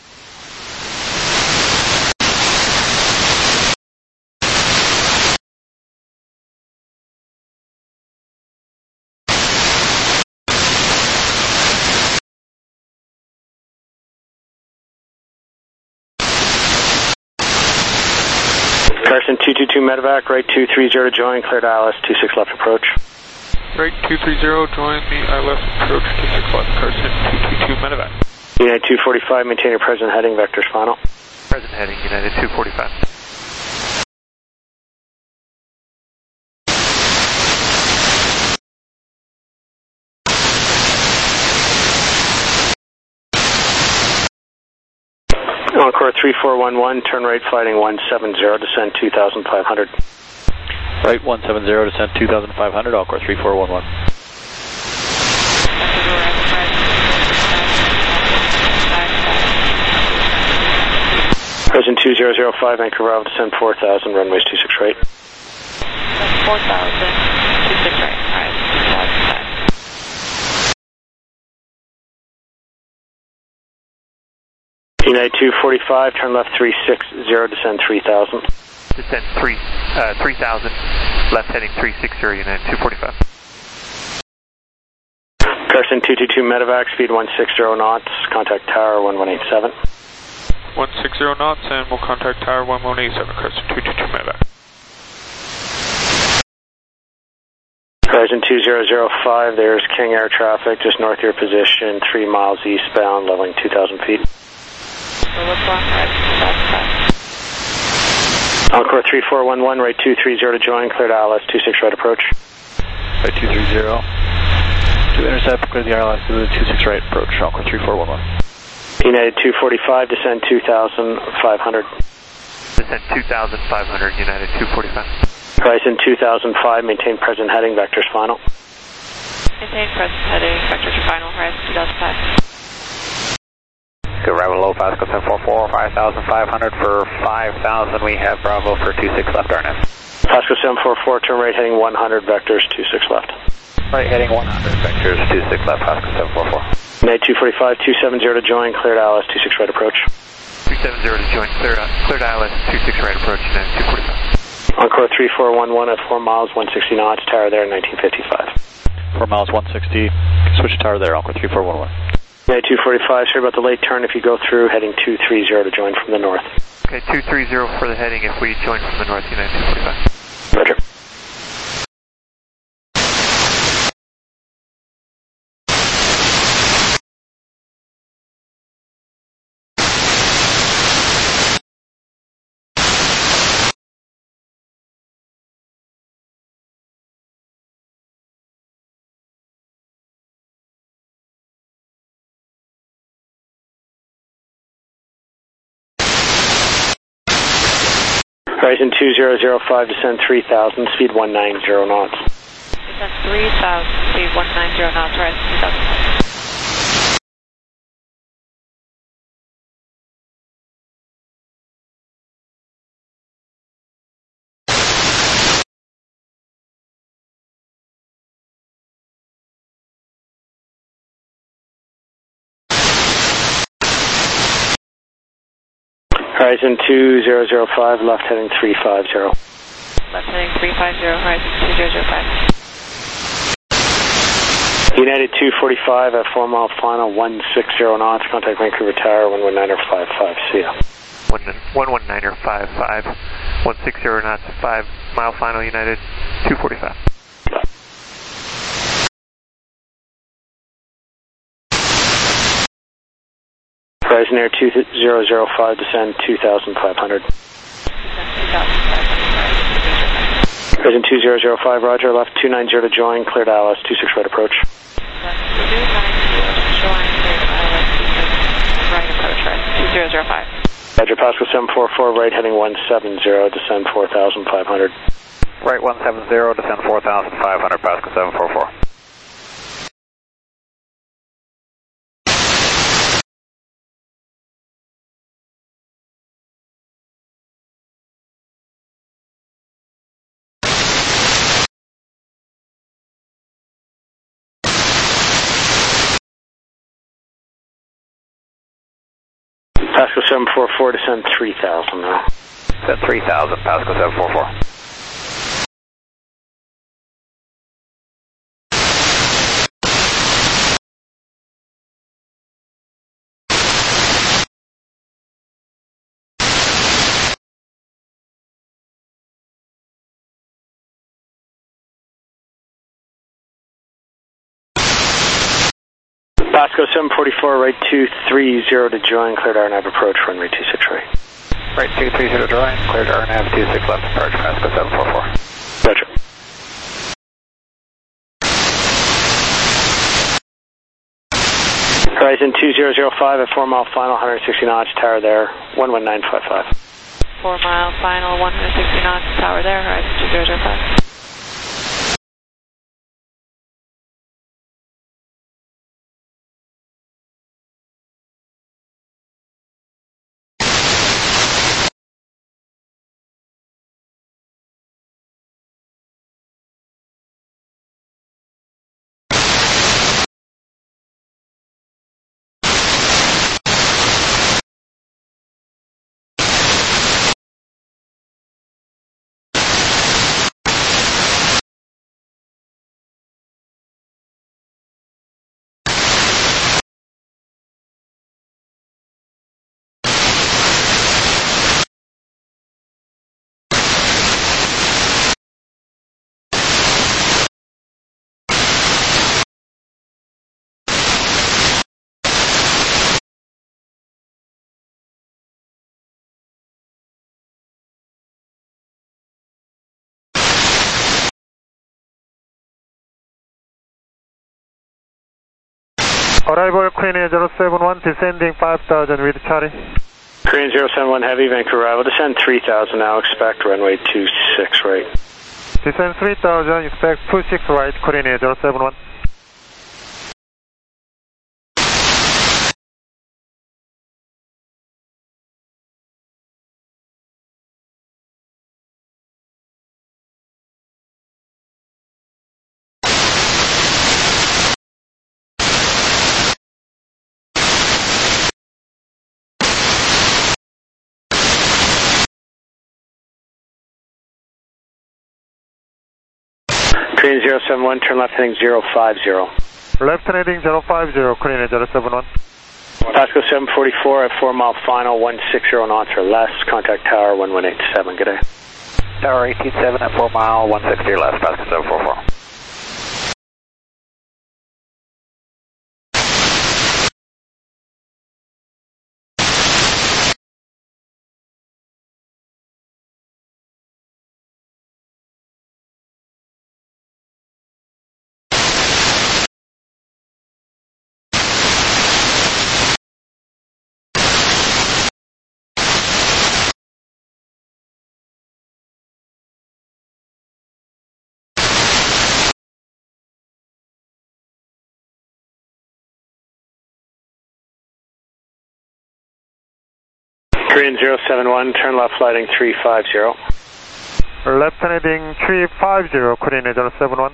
Carson 222 medevac, right 230 to join, cleared ILS 26 left approach. Right 230, join the ILS approach 26 left, Carson 222 medevac. United 245, maintain your present heading, vectors final. Present heading, United 245. Encore 3411, turn right flighting 170, descend 2500. Right 170, descend 2500, Encore 3411. Present 2005, Vancouver Rebel, descend 4000, runways 26 right. 4,000, 26 right, alright, 2005. United 245, turn left 360, descend 3000. Descend 3,000, left heading 360, United 245. Carson 222 medevac, speed 160 knots, contact tower 1187. 160 knots, and we'll contact tower 1187, Carson 222 medevac. Horizon 2005, there's King Air traffic just north of your position, 3 miles eastbound, leveling 2,000 feet. Encore 3411, right 230 to join, cleared ILS 26 right approach. Right 230. To intercept, clear the ILS to the 26 right approach, Encore 3411. United 245, descend 2500. Descend 2500, United 245. Horizon 2005, maintain present heading, vectors final. Maintain present heading, vectors final, Horizon 2005. Good, Bravo low, Pascal 744, 5,500 for 5,000. We have Bravo for 26 left, RNF. Pascal 744, turn right heading 100, vectors 26 left. Right heading 100, vectors 26 left, Pascal 744. United 245, 270 to join, cleared ILS 26 right approach. 270 to join, cleared ILS 26 right approach, United 245. Encore 3411 at 4 miles, 160 knots, tower there, 1955. 4 miles, 160, switch to tower there, Encore 3411. United 245, sorry about the late turn. If you go through, heading 230 to join from the north. Okay, 230 for the heading if we join from the north, United 245. Roger. Horizon 2005, descend 3000, speed 190 knots. Descend 3000, speed 190 knots, Horizon 2005. Horizon 2005, left heading 350. Left heading 350, Horizon 2005. United 245 at 4 mile final, 160 knots. Contact Vancouver Tower, 119.55. See ya. 119.55, 160 knots, 5 mile final, United 245. Horizon Air 2005, descend 2,500. Horizon 2005, roger, left 290 to join, cleared ILS 26 right approach. Left 290 to join, cleared ILS 26 right approach, Horizon 2005. Roger, Pascal 744, right heading 170, descend 4,500. Right 170, descend 4,500, Pascal 744. Pascal 744, descend 3,000 now. Descend 3,000, Pascal 744. Pascal 744, right 230 to join, cleared RNAV approach, runway 26 right. Right 230 to join, cleared RNAV 26 left approach, Pascal 744. Roger. Horizon 2005 at 4 mile final, 160 knots, tower there, 119.55. 4 mile final, 160 knots, tower there, Horizon 2005. Arrival Queen Air 071, descending 5,000 with Charlie. Korean 071 Heavy, Vancouver arrival, descend 3,000 now, expect runway 26 right. Descend 3,000, expect 26 right, Korean Air 071. Korean 071, turn left heading 050. Left heading 050, clean 071. Pasco 744 at 4 mile final, 160 knots or less. Contact tower 1187. Good day. Tower 187 at 4 mile, 160 or less. Pasco 744. Korean 071, turn left lighting 350. Left heading 350, Korean 071.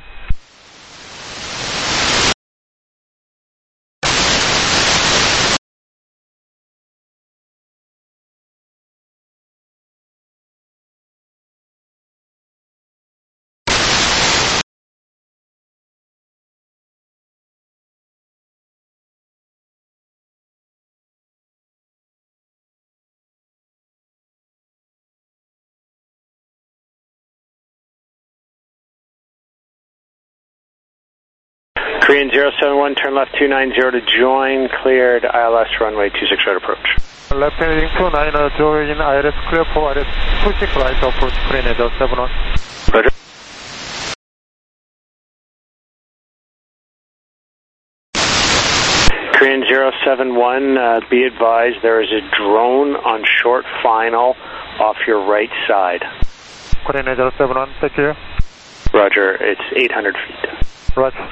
Korean 071, turn left 290 to join, cleared ILS runway 26 right approach. Left heading 290, join ILS clear for ILS 26 right approach, Korean 071. Roger. Korean 071, be advised there is a drone on short final off your right side. Korean 071, thank you. Roger, it's 800 feet. Roger.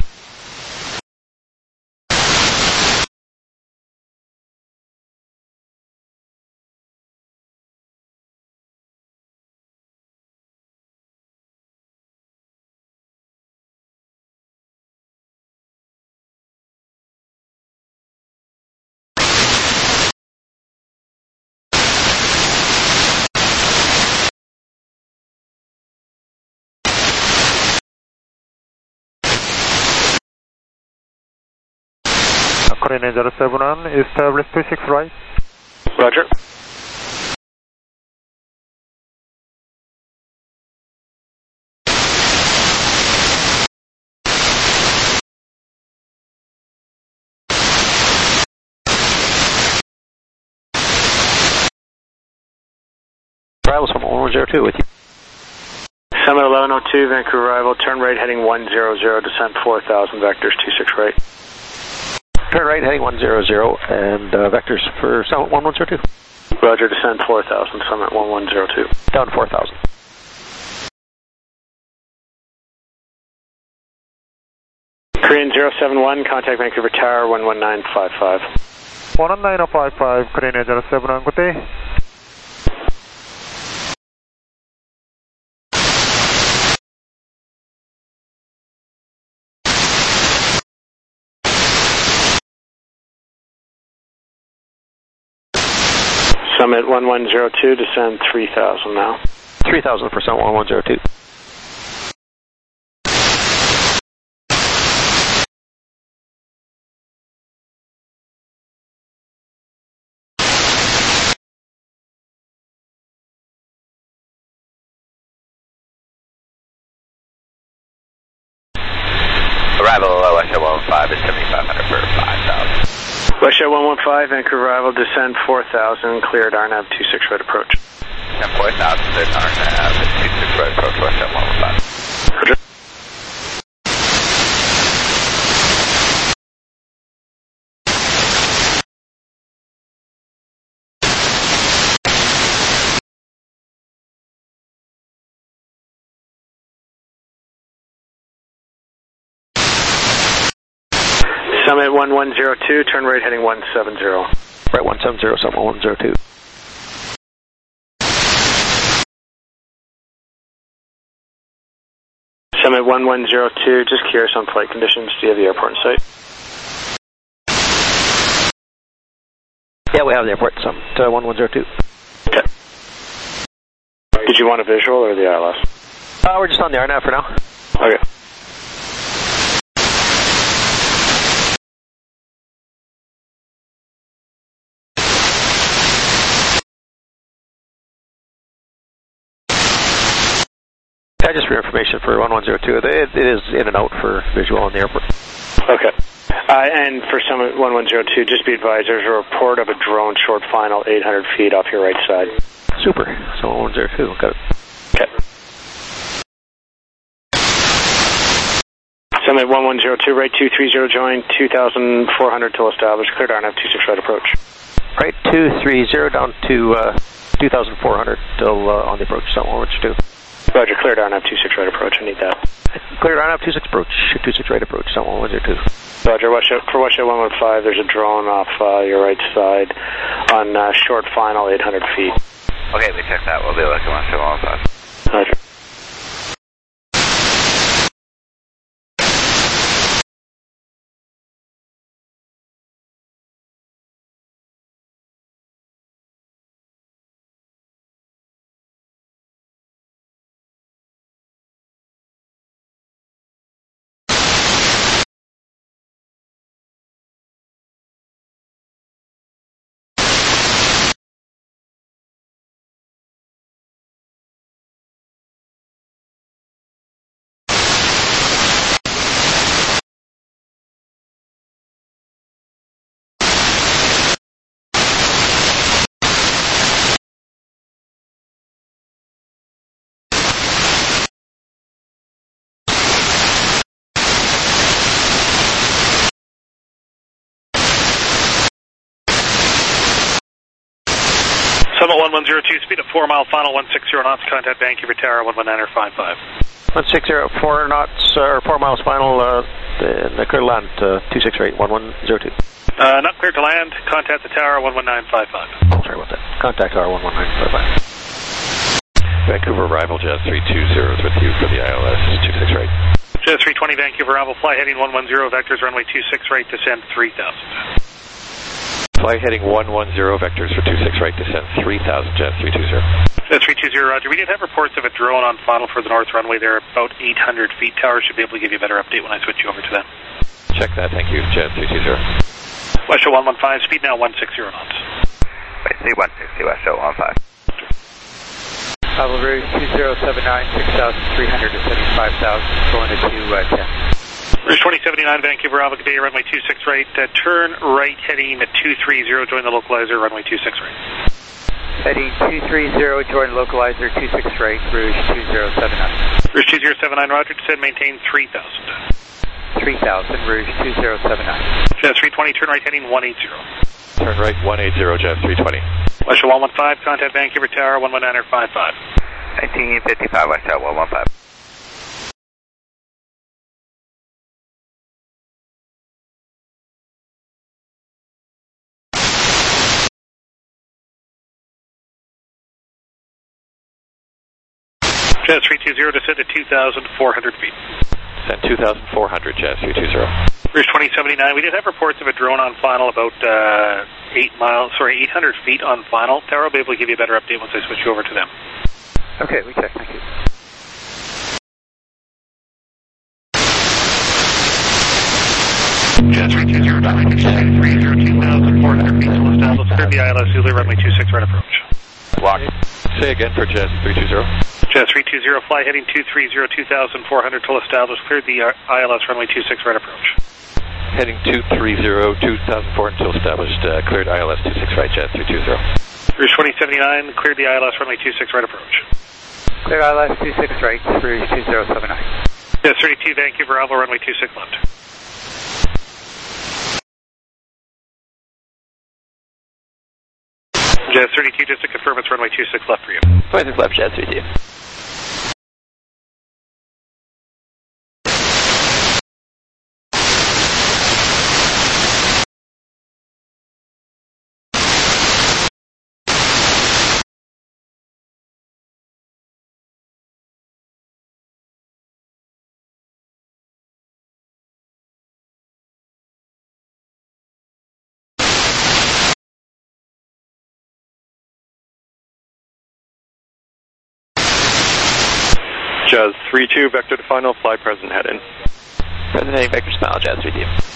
Korean 071, establish 26 right. Roger. Arrival from 1102 with you. Summit 1102, Vancouver arrival, turn right heading 100, descent 4000, vectors 26 right. Turn right heading 100 and vectors for Summit 1102. Roger, descend 4000, Summit 1102. Down 4000. Korean 071, contact Vancouver Tower 11955. 11955, Korean 071, good day. Summit 1102, descend 3000 now. 3000 for Summit 1102. Arrival Westjet 115 is 7500 for 5000. Westjet 115, Vancouver arrival, descend 4000, cleared RNAV 26 right approach. And 4000, there's RNAV 26 right approach, Westjet 115. Roger. Summit 1102, turn right heading 170. Right 170, Summit 1102. Summit 1102, just curious on flight conditions. Do you have the airport in sight? Yeah, we have the airport, Summit 1102. Okay. Did you want a visual or the ILS? We're just on the RNAV for now. Okay. Yeah, just for information for 1102. It is in and out for visual on the airport. Okay. And for some 1102, just be advised, there's a report of a drone short final 800 feet off your right side. Super. So 1102, got it. Okay. Summit 1102, right 230, join 2,400 till established, cleared RNAV 26 right approach. Right 230 down to 2,400 till on the approach, Summit 1102. Roger, cleared RNAV 26 right approach, I need that. Cleared RNAV 26 approach, 26 right approach, Summit 1102. Roger, for Westjet 115, there's a drone off your right side on short final 800 feet. Okay, we checked that. We'll be looking at Westjet 115. Roger. Summit 1102, speed of 4 mile final, 160 knots, contact Vancouver Tower, 119.55. 160, 4 knots, or 4 miles final, in the clear land, 268, 1102. Not cleared to land, contact the tower, 119.55. Oh, sorry about that. Contact tower, 119.55. Vancouver arrival, Jazz 320 is with you for the ILS 26 right. Jazz 320, Vancouver arrival, fly heading 110, vectors runway 26 right, descend 3,000. Fly heading 110, vectors for 26 right, descend 3,000, Jazz 320. Jazz 320, roger. We did have reports of a drone on final for the north runway there, about 800 feet. Tower should be able to give you a better update when I switch you over to them. Check that, thank you, Jazz 320. Westjet 115, speed now 160 knots. Wait, C160, Westjet 115. Level route 2079, 6,300 to 75,000, going to 210. Rouge 2079, Vancouver, Alpha Day, runway 26 right, turn right heading at 230, join the localizer, runway 26 right. Heading 230, join localizer 26 right, Rouge 2079. Rouge 2079, roger, descend, maintain 3,000. 3,000, Rouge 2079. Jazz 320, turn right heading 180. Turn right 180, Jazz 320. Westjet 115, contact Vancouver Tower, 119.55. 1955, Westjet 115. Jazz 320, descend to 2,400 feet. Descend 2,400, Jazz 320. Rouge 2079, we did have reports of a drone on final about 800 feet on final. Tower will be able to give you a better update once I switch you over to them. Okay, we check, thank you. Jazz 320, runway 260, 2,400 feet, still established. Clear the ILS Zulu, runway 26 right approach. Block. Say again for Jazz 320. Jazz 320, fly heading 230, 2,400 till established. Cleared the ILS runway 26 right approach. Heading 230, 2,400 till established. Cleared ILS 26 right, Jazz 320. Rouge 2079, cleared the ILS runway 26 right approach. Clear ILS 26 right, Rouge 2079. Jazz 32, Vancouver, Alpha runway 26 left. Jazz 32, just to confirm it's runway 26 left for you. 26 left, Jazz 32. Jazz 32, vector to final, fly present head-in. Present heading, vector to final, Jazz 32.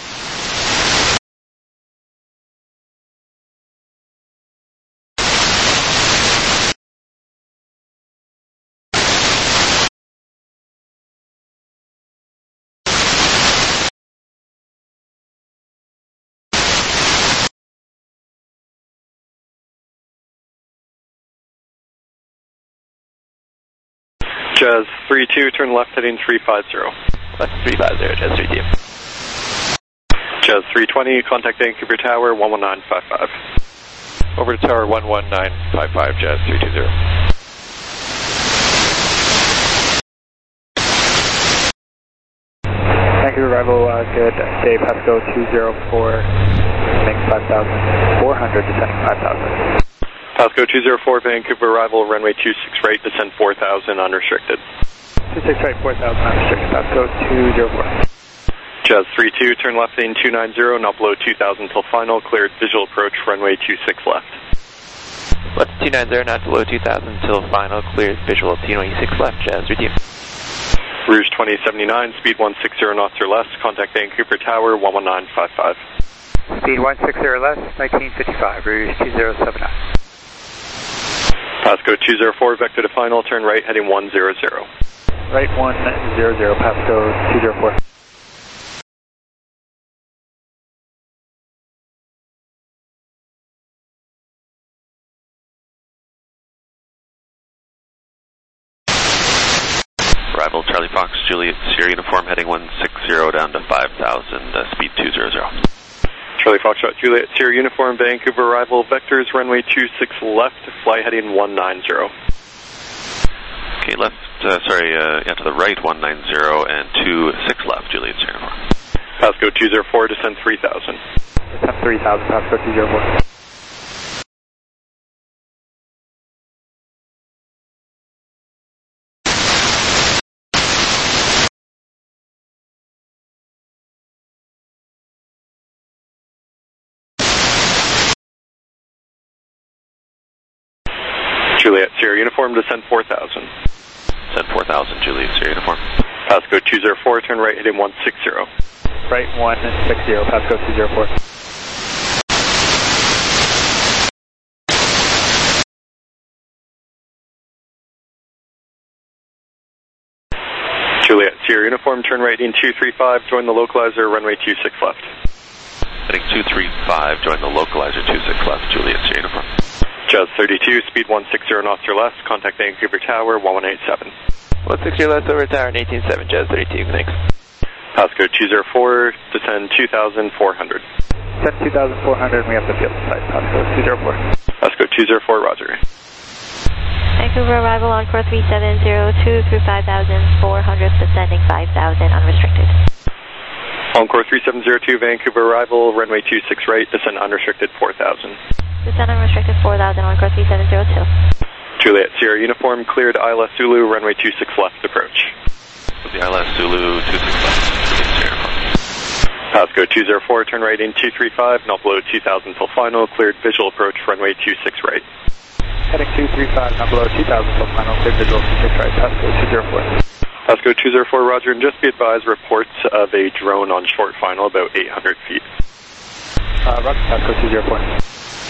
Jazz 32, turn left heading 350. Left 350, Jazz 32. Jazz 320, contact Vancouver Tower 11955. Over to Tower 11955, Jazz 320. Vancouver arrival, good day, Pasco 204, descending 5,400, descending 5,000. Pasco 204, Vancouver arrival, runway 26 right, descend 4,000, unrestricted. 26 right, 4,000, unrestricted, Pasco 204. Jazz 32, turn left heading 290, not below 2,000 till final, cleared visual approach, runway 26 left. Left 290, not below 2,000 till final, cleared visual 26 left, Jazz 32. Rouge 2079, speed 160 knots or less, contact Vancouver Tower 11955. Speed 160 less, 1955, Rouge 2079. Pasco 204, vector to final, turn right heading 100. Right 100, Pasco 204. Arrival Charlie Fox, Juliet, Sierra Uniform, heading 160 down to 5,000, speed 200. Charlie Foxtrot, Juliet, Sierra Uniform, Vancouver arrival, vectors, runway 26 left, fly heading 190. Okay, left, to the right 190 and 26 left, Juliet, Sierra Uniform. Pasco 204, descend 3,000. Descend 3,000, Pasco 204. Juliet, Sierra Uniform, descend 4,000. Descend 4,000, Juliet, Sierra Uniform. Pasco 204, turn right heading 160. Right 160, Pasco 204. Juliet, Sierra Uniform, turn right heading 235, join the localizer, runway 26 left. Heading 235, join the localizer 26 left, Juliet, Sierra Uniform. Jazz 32, speed 160 knots or less, contact Vancouver Tower 1187. 160 left over Tower 187, Jazz 32, thanks. Pasco 204, descend 2,400. Descend 2,400, we have the field site, Pasco 204. Pasco 204, roger. Vancouver arrival on Encore 3702 through 5,400, descending 5,000, unrestricted. Encore 3702, Vancouver arrival, runway 26 right, descend unrestricted 4,000. Descend unrestricted 4,000, Encore 3702. Juliet, Sierra Uniform, cleared ILS Zulu, runway 26 left, approach. The ILS Zulu 26 left, Juliet, Sierra Uniform. Pasco 204, turn right in 235, not below 2,000 till final, cleared visual approach, runway 26 right. Heading 235, not below 2,000 till final, cleared visual 26 right, Pasco 204. Pasco 204, roger, and just be advised, reports of a drone on short final, about 800 feet. Roger, Pasco 204.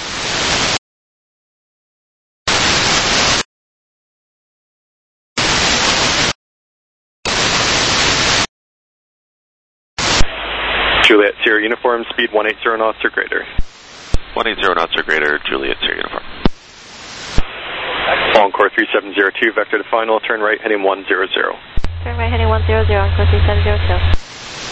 Juliet, Sierra Uniform, speed 180 knots or greater. 180 knots or greater, Juliet, Sierra Uniform. Encore 3702, vector to final, turn right heading 100. Turn right heading 100, Encore 3702.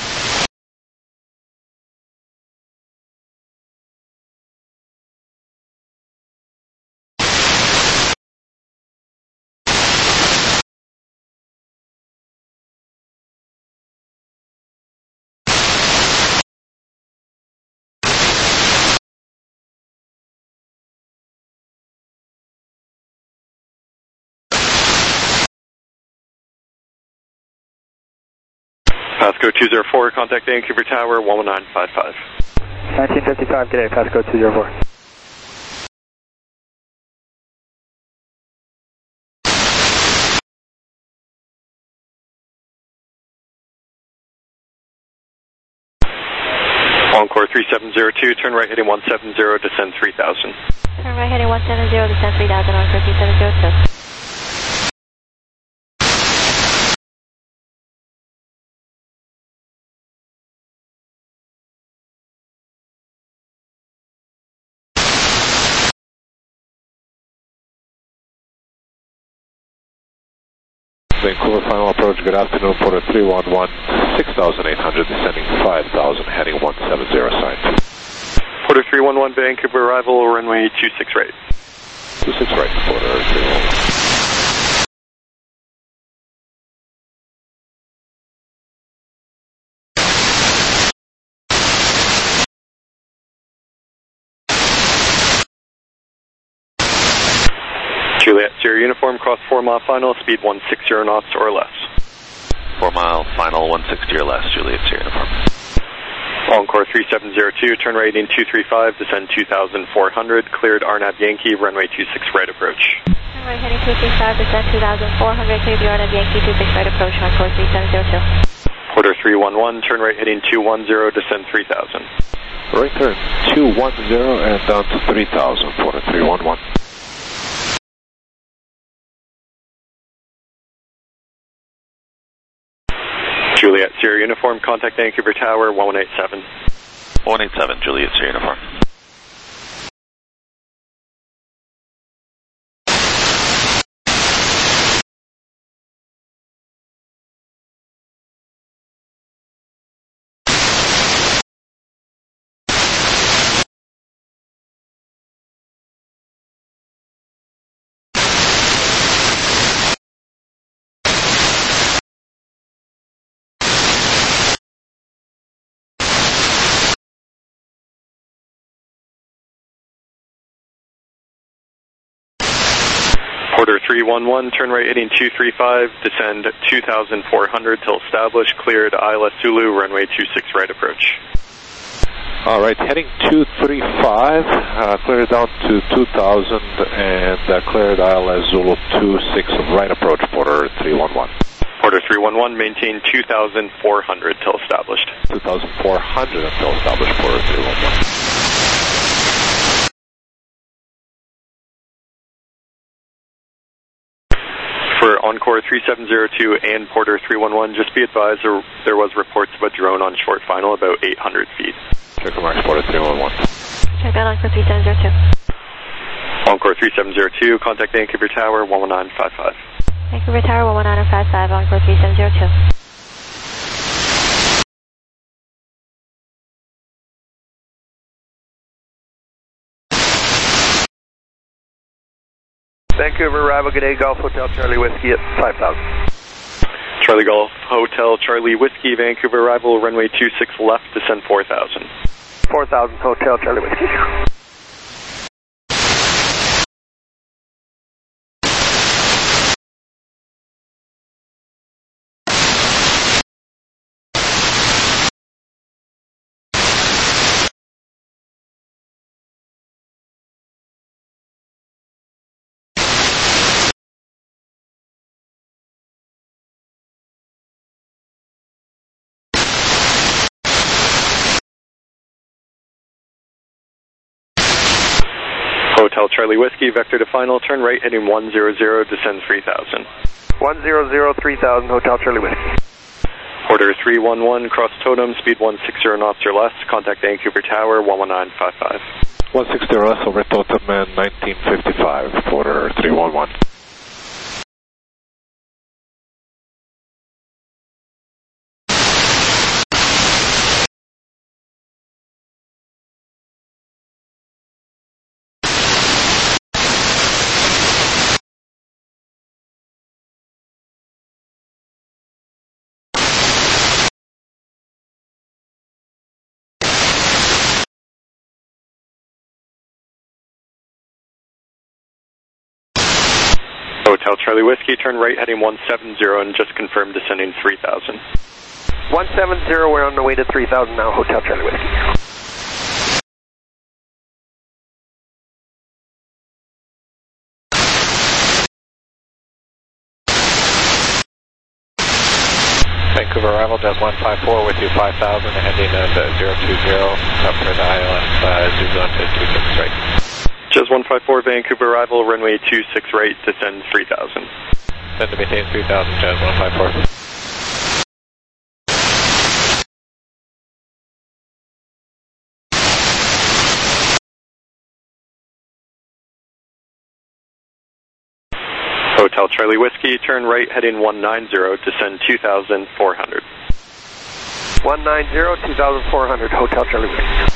Pasco 204, contact Vancouver Tower 11955. 1955, good day, Pasco 204. Encore 3702, turn right heading 170, descend 3000. Turn right heading 170, descend 3000, Encore 3702. Vancouver final approach, good afternoon, Porter 311, 6,800, descending 5,000, heading 170 sign. Porter 311, Vancouver arrival, runway 26 right. 26 right, Porter 311. Juliet, Sierra Uniform, cross 4 mile final, speed 160 knots or less. 4 mile final, 160 or less, Juliet, Sierra Uniform. Encore 3702, turn right in 235, descend 2,400, cleared RNAV Yankee, runway 26 right approach. Turn right heading 235, descend 2,400, cleared RNAV Yankee, 26 right approach, Encore 3702. Porter 311, turn right heading 210, descend 3,000. Right turn 210 and down to 3,000, Porter 311. Juliet, Sierra Uniform, contact Vancouver Tower, 1187. 187, Juliet, Sierra Uniform. Porter 311, turn right heading 235, descend 2,400 till established, cleared ILS Zulu, runway 26 right approach. All right, heading 235, cleared down to 2,000 and cleared ILS Zulu 26 right approach, Porter 311. Porter 311, maintain 2,400 till established. 2,400 until established, Porter 311. For Encore 3702 and Porter 311, just be advised there was reports of a drone on short final about 800 feet. Check marks, Porter 311. Check out Encore 3702. Encore 3702, contact Vancouver Tower, 11955. Vancouver Tower, 11955, Encore 3702. Vancouver arrival, good day, Golf Hotel Charlie Whiskey at 5,000. Charlie Golf Hotel Charlie Whiskey, Vancouver arrival, runway 26 left, descend 4,000. 4,000 Hotel Charlie Whiskey. Hotel Charlie Whiskey, vector to final, turn right heading 100, descend 3,000. 100, 3,000, Hotel Charlie Whiskey. Porter 311, cross totem, speed 160 knots or less, contact Vancouver Tower, 11955. 160 or less over totem and 1955, Porter 311. Hotel Charlie Whiskey, turn right heading 170 and just confirm descending 3,000. 170, we're on the way to 3,000 now, Hotel Charlie Whiskey. Vancouver arrival, Jazz 154 with you 5,000, heading at 020, up for the ILS, Zulu to 26 right. Jazz 154, Vancouver arrival, runway 26 right, descend 3,000. Send to maintain 3,000, Jazz 154. Hotel Charlie Whiskey, turn right heading 190, descend 2,400. 190, 2,400, Hotel Charlie Whiskey.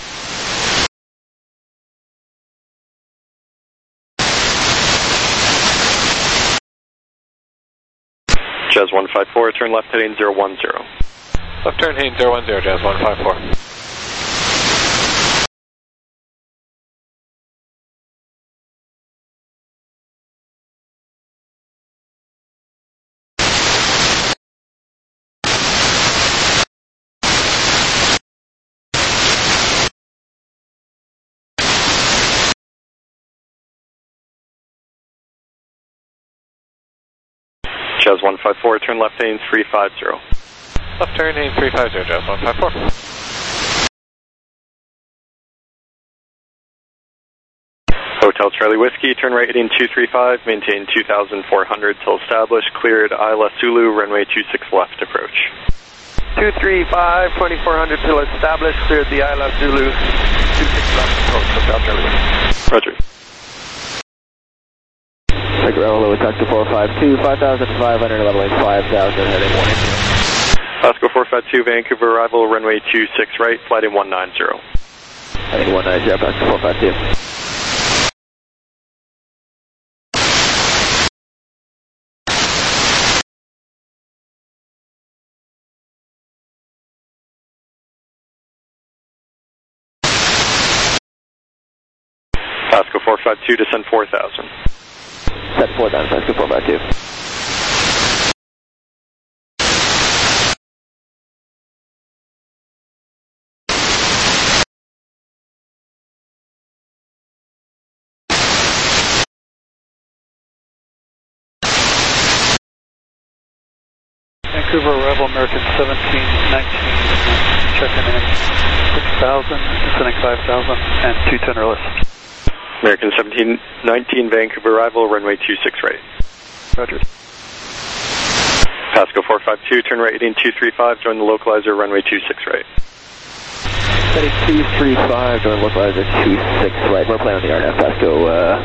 Jazz 154, turn left heading 010. Left turn heading 010, Jazz 154. Jazz 154, turn left heading 350. Left turn heading 350, Jazz 154. Hotel Charlie Whiskey, turn right heading 235, maintain 2,400 till established, cleared ILS Zulu, runway 26 left approach. 235, 2,400 till established, cleared the ILS Zulu, 26 left approach, Hotel Charlie Whiskey. Roger. Agrello, Taxi 452, 5,500, leveling 5,000, heading 180. Pasco 452, Vancouver arrival, runway 26 right, flight in 190. Heading 190, Pasco 452. Pasco 452, descend 4,000. Set 4,000, Pasco 452. Vancouver arrival, American 1719, checking in 6,000, descending 5,000, and 210 or less. American 1719, Vancouver arrival, runway 26 right. Roger. Pasco 452, turn right heading 235, join the localizer, runway 26 right. Heading 235, join localizer 26 right. We're playing on the RNAV, Pasco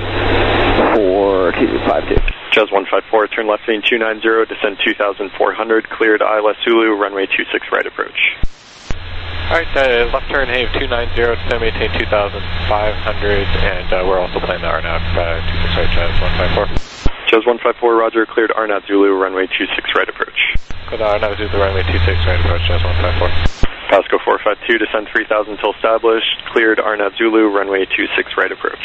452. Jazz 154, turn left heading 290, descend 2,400, cleared ILS Zulu, runway 26 right approach. Alright, left turn heading 290, descend maintain 2,500, and we're also playing the RNAV 26 right, Jazz 154. Jazz 154, roger, cleared RNAV Zulu, runway 26 right approach. Cleared RNAV Zulu, runway 26 right approach, Jazz 154. Pasco 452, descend 3,000 till established, cleared RNAV Zulu, runway 26 right approach.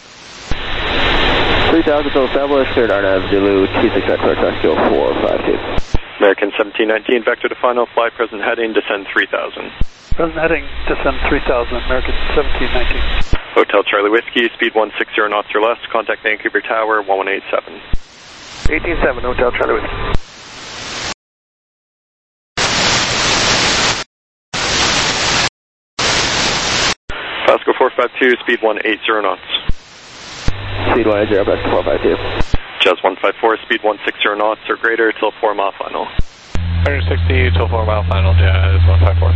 3,000 till established, cleared RNAV Zulu, 26 right approach, Pasco 452. American 1719, vector to final, fly present heading, descend 3,000. Present heading, descend 3,000, American 1719. Hotel Charlie Whiskey, speed 160 knots or less, contact Vancouver Tower, 1187. 187, Hotel Charlie Whiskey. Pasco 452, speed 180 knots. Speed 180, Pasco 452. Jazz 154, speed 160 knots or greater till 4 mile final. 160 till 4 mile final, Jazz 154.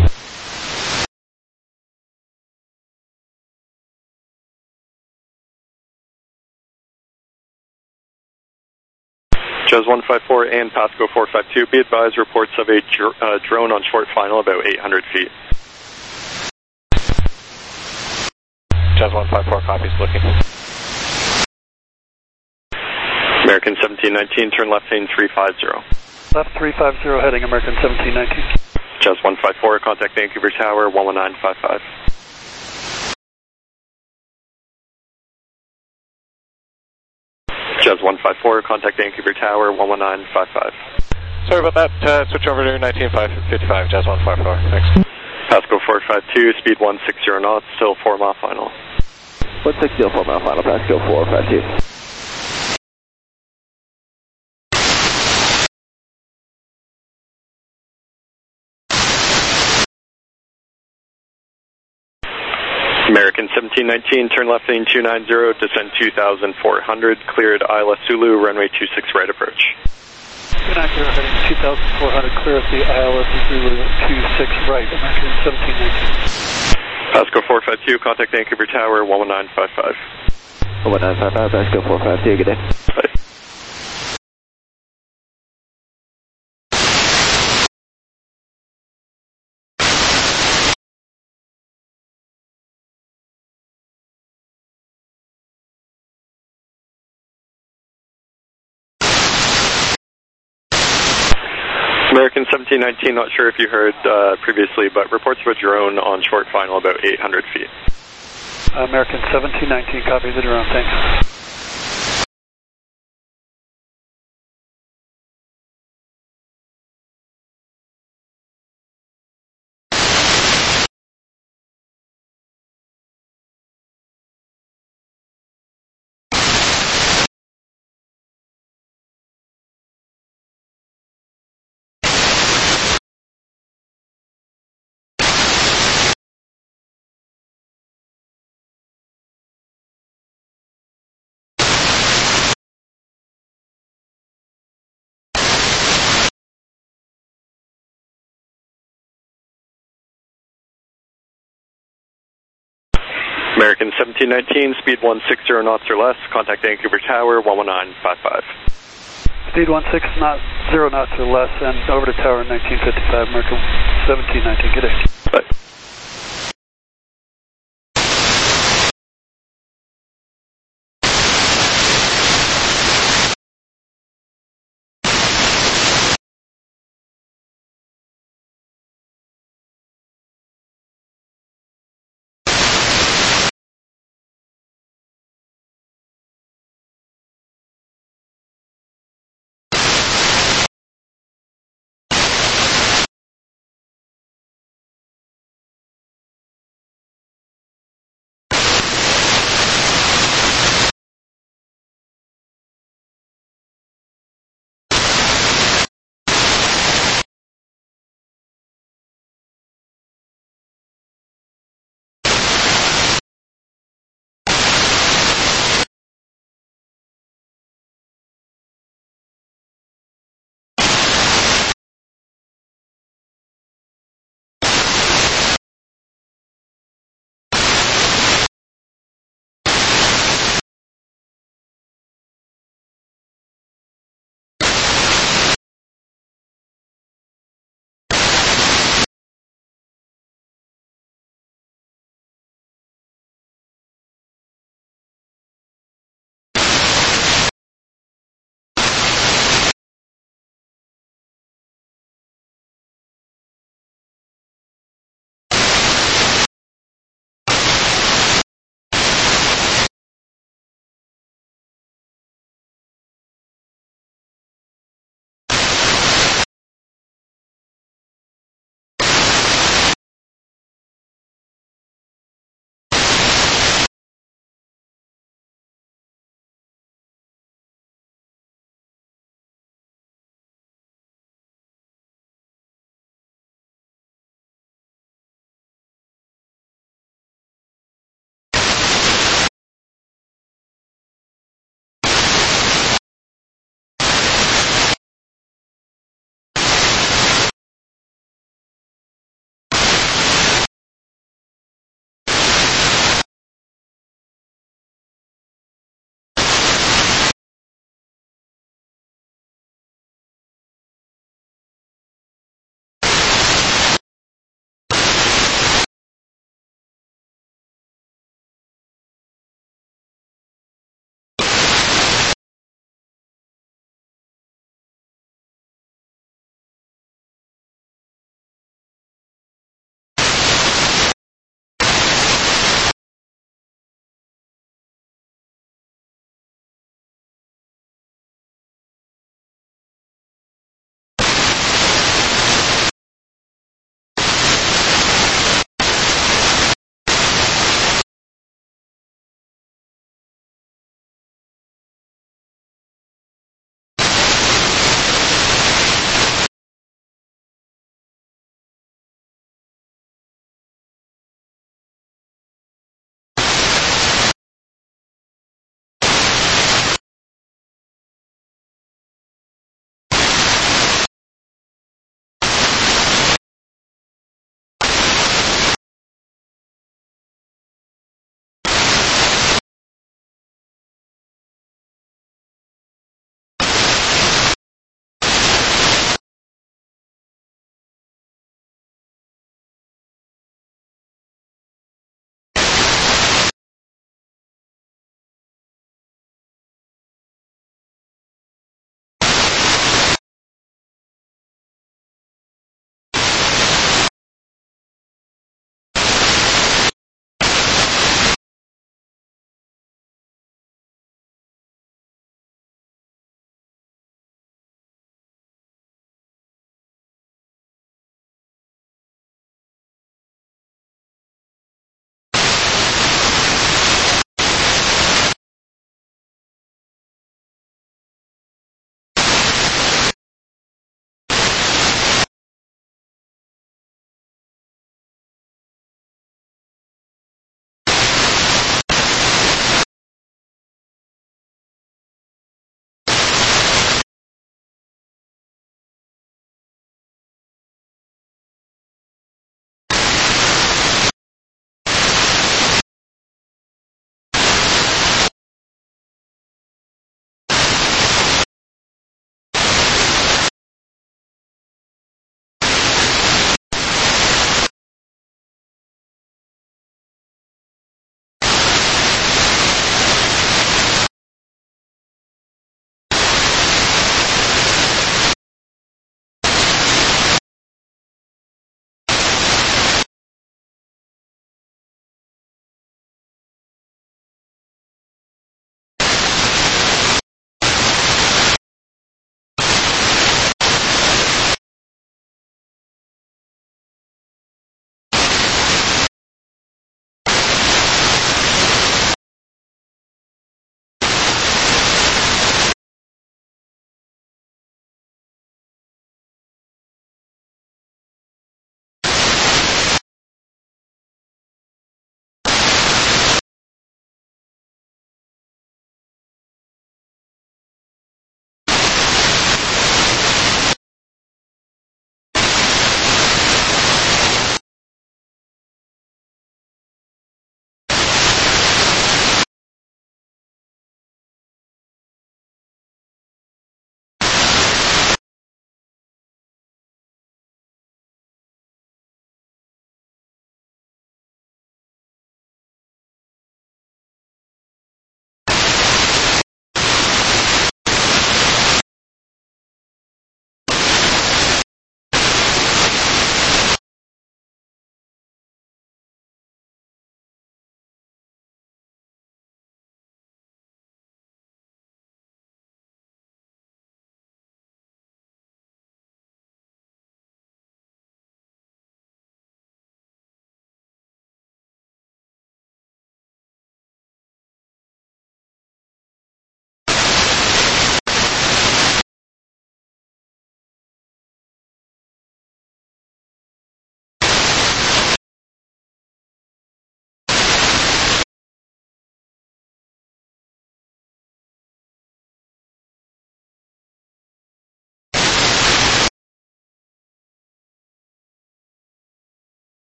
Jazz 154 and Pasco 452, be advised reports of a drone on short final about 800 feet. Jazz 154 copies, looking. American 1719, turn left heading 350. Left 350, heading American 1719. Jazz 154, contact Vancouver Tower, 11955. Jazz 154, contact Vancouver Tower, 11955. Sorry about that, switch over to 19555, Jazz 154, thanks. Pasco 452, speed 160 knots, still 4 mile final. 160, 4 mile final, Pasco 452. American 1719, turn left heading 290, descend 2,400, cleared ILS Zulu, runway 26 right approach. 290, heading 2,400, clear at the ILS Zulu 26 right, American 1719. Pasco 452, contact Vancouver Tower, 11955. 11955, Pasco 452, good day. Bye. American 1719, not sure if you heard previously, but reports of a drone on short final about 800 feet. American 1719, copy the drone, thanks. American 1719, speed 160 knots or less, contact Vancouver Tower, 11955. Speed 16 knots, 0 knots or less, and over to Tower 1955, American 1719, good day. Bye.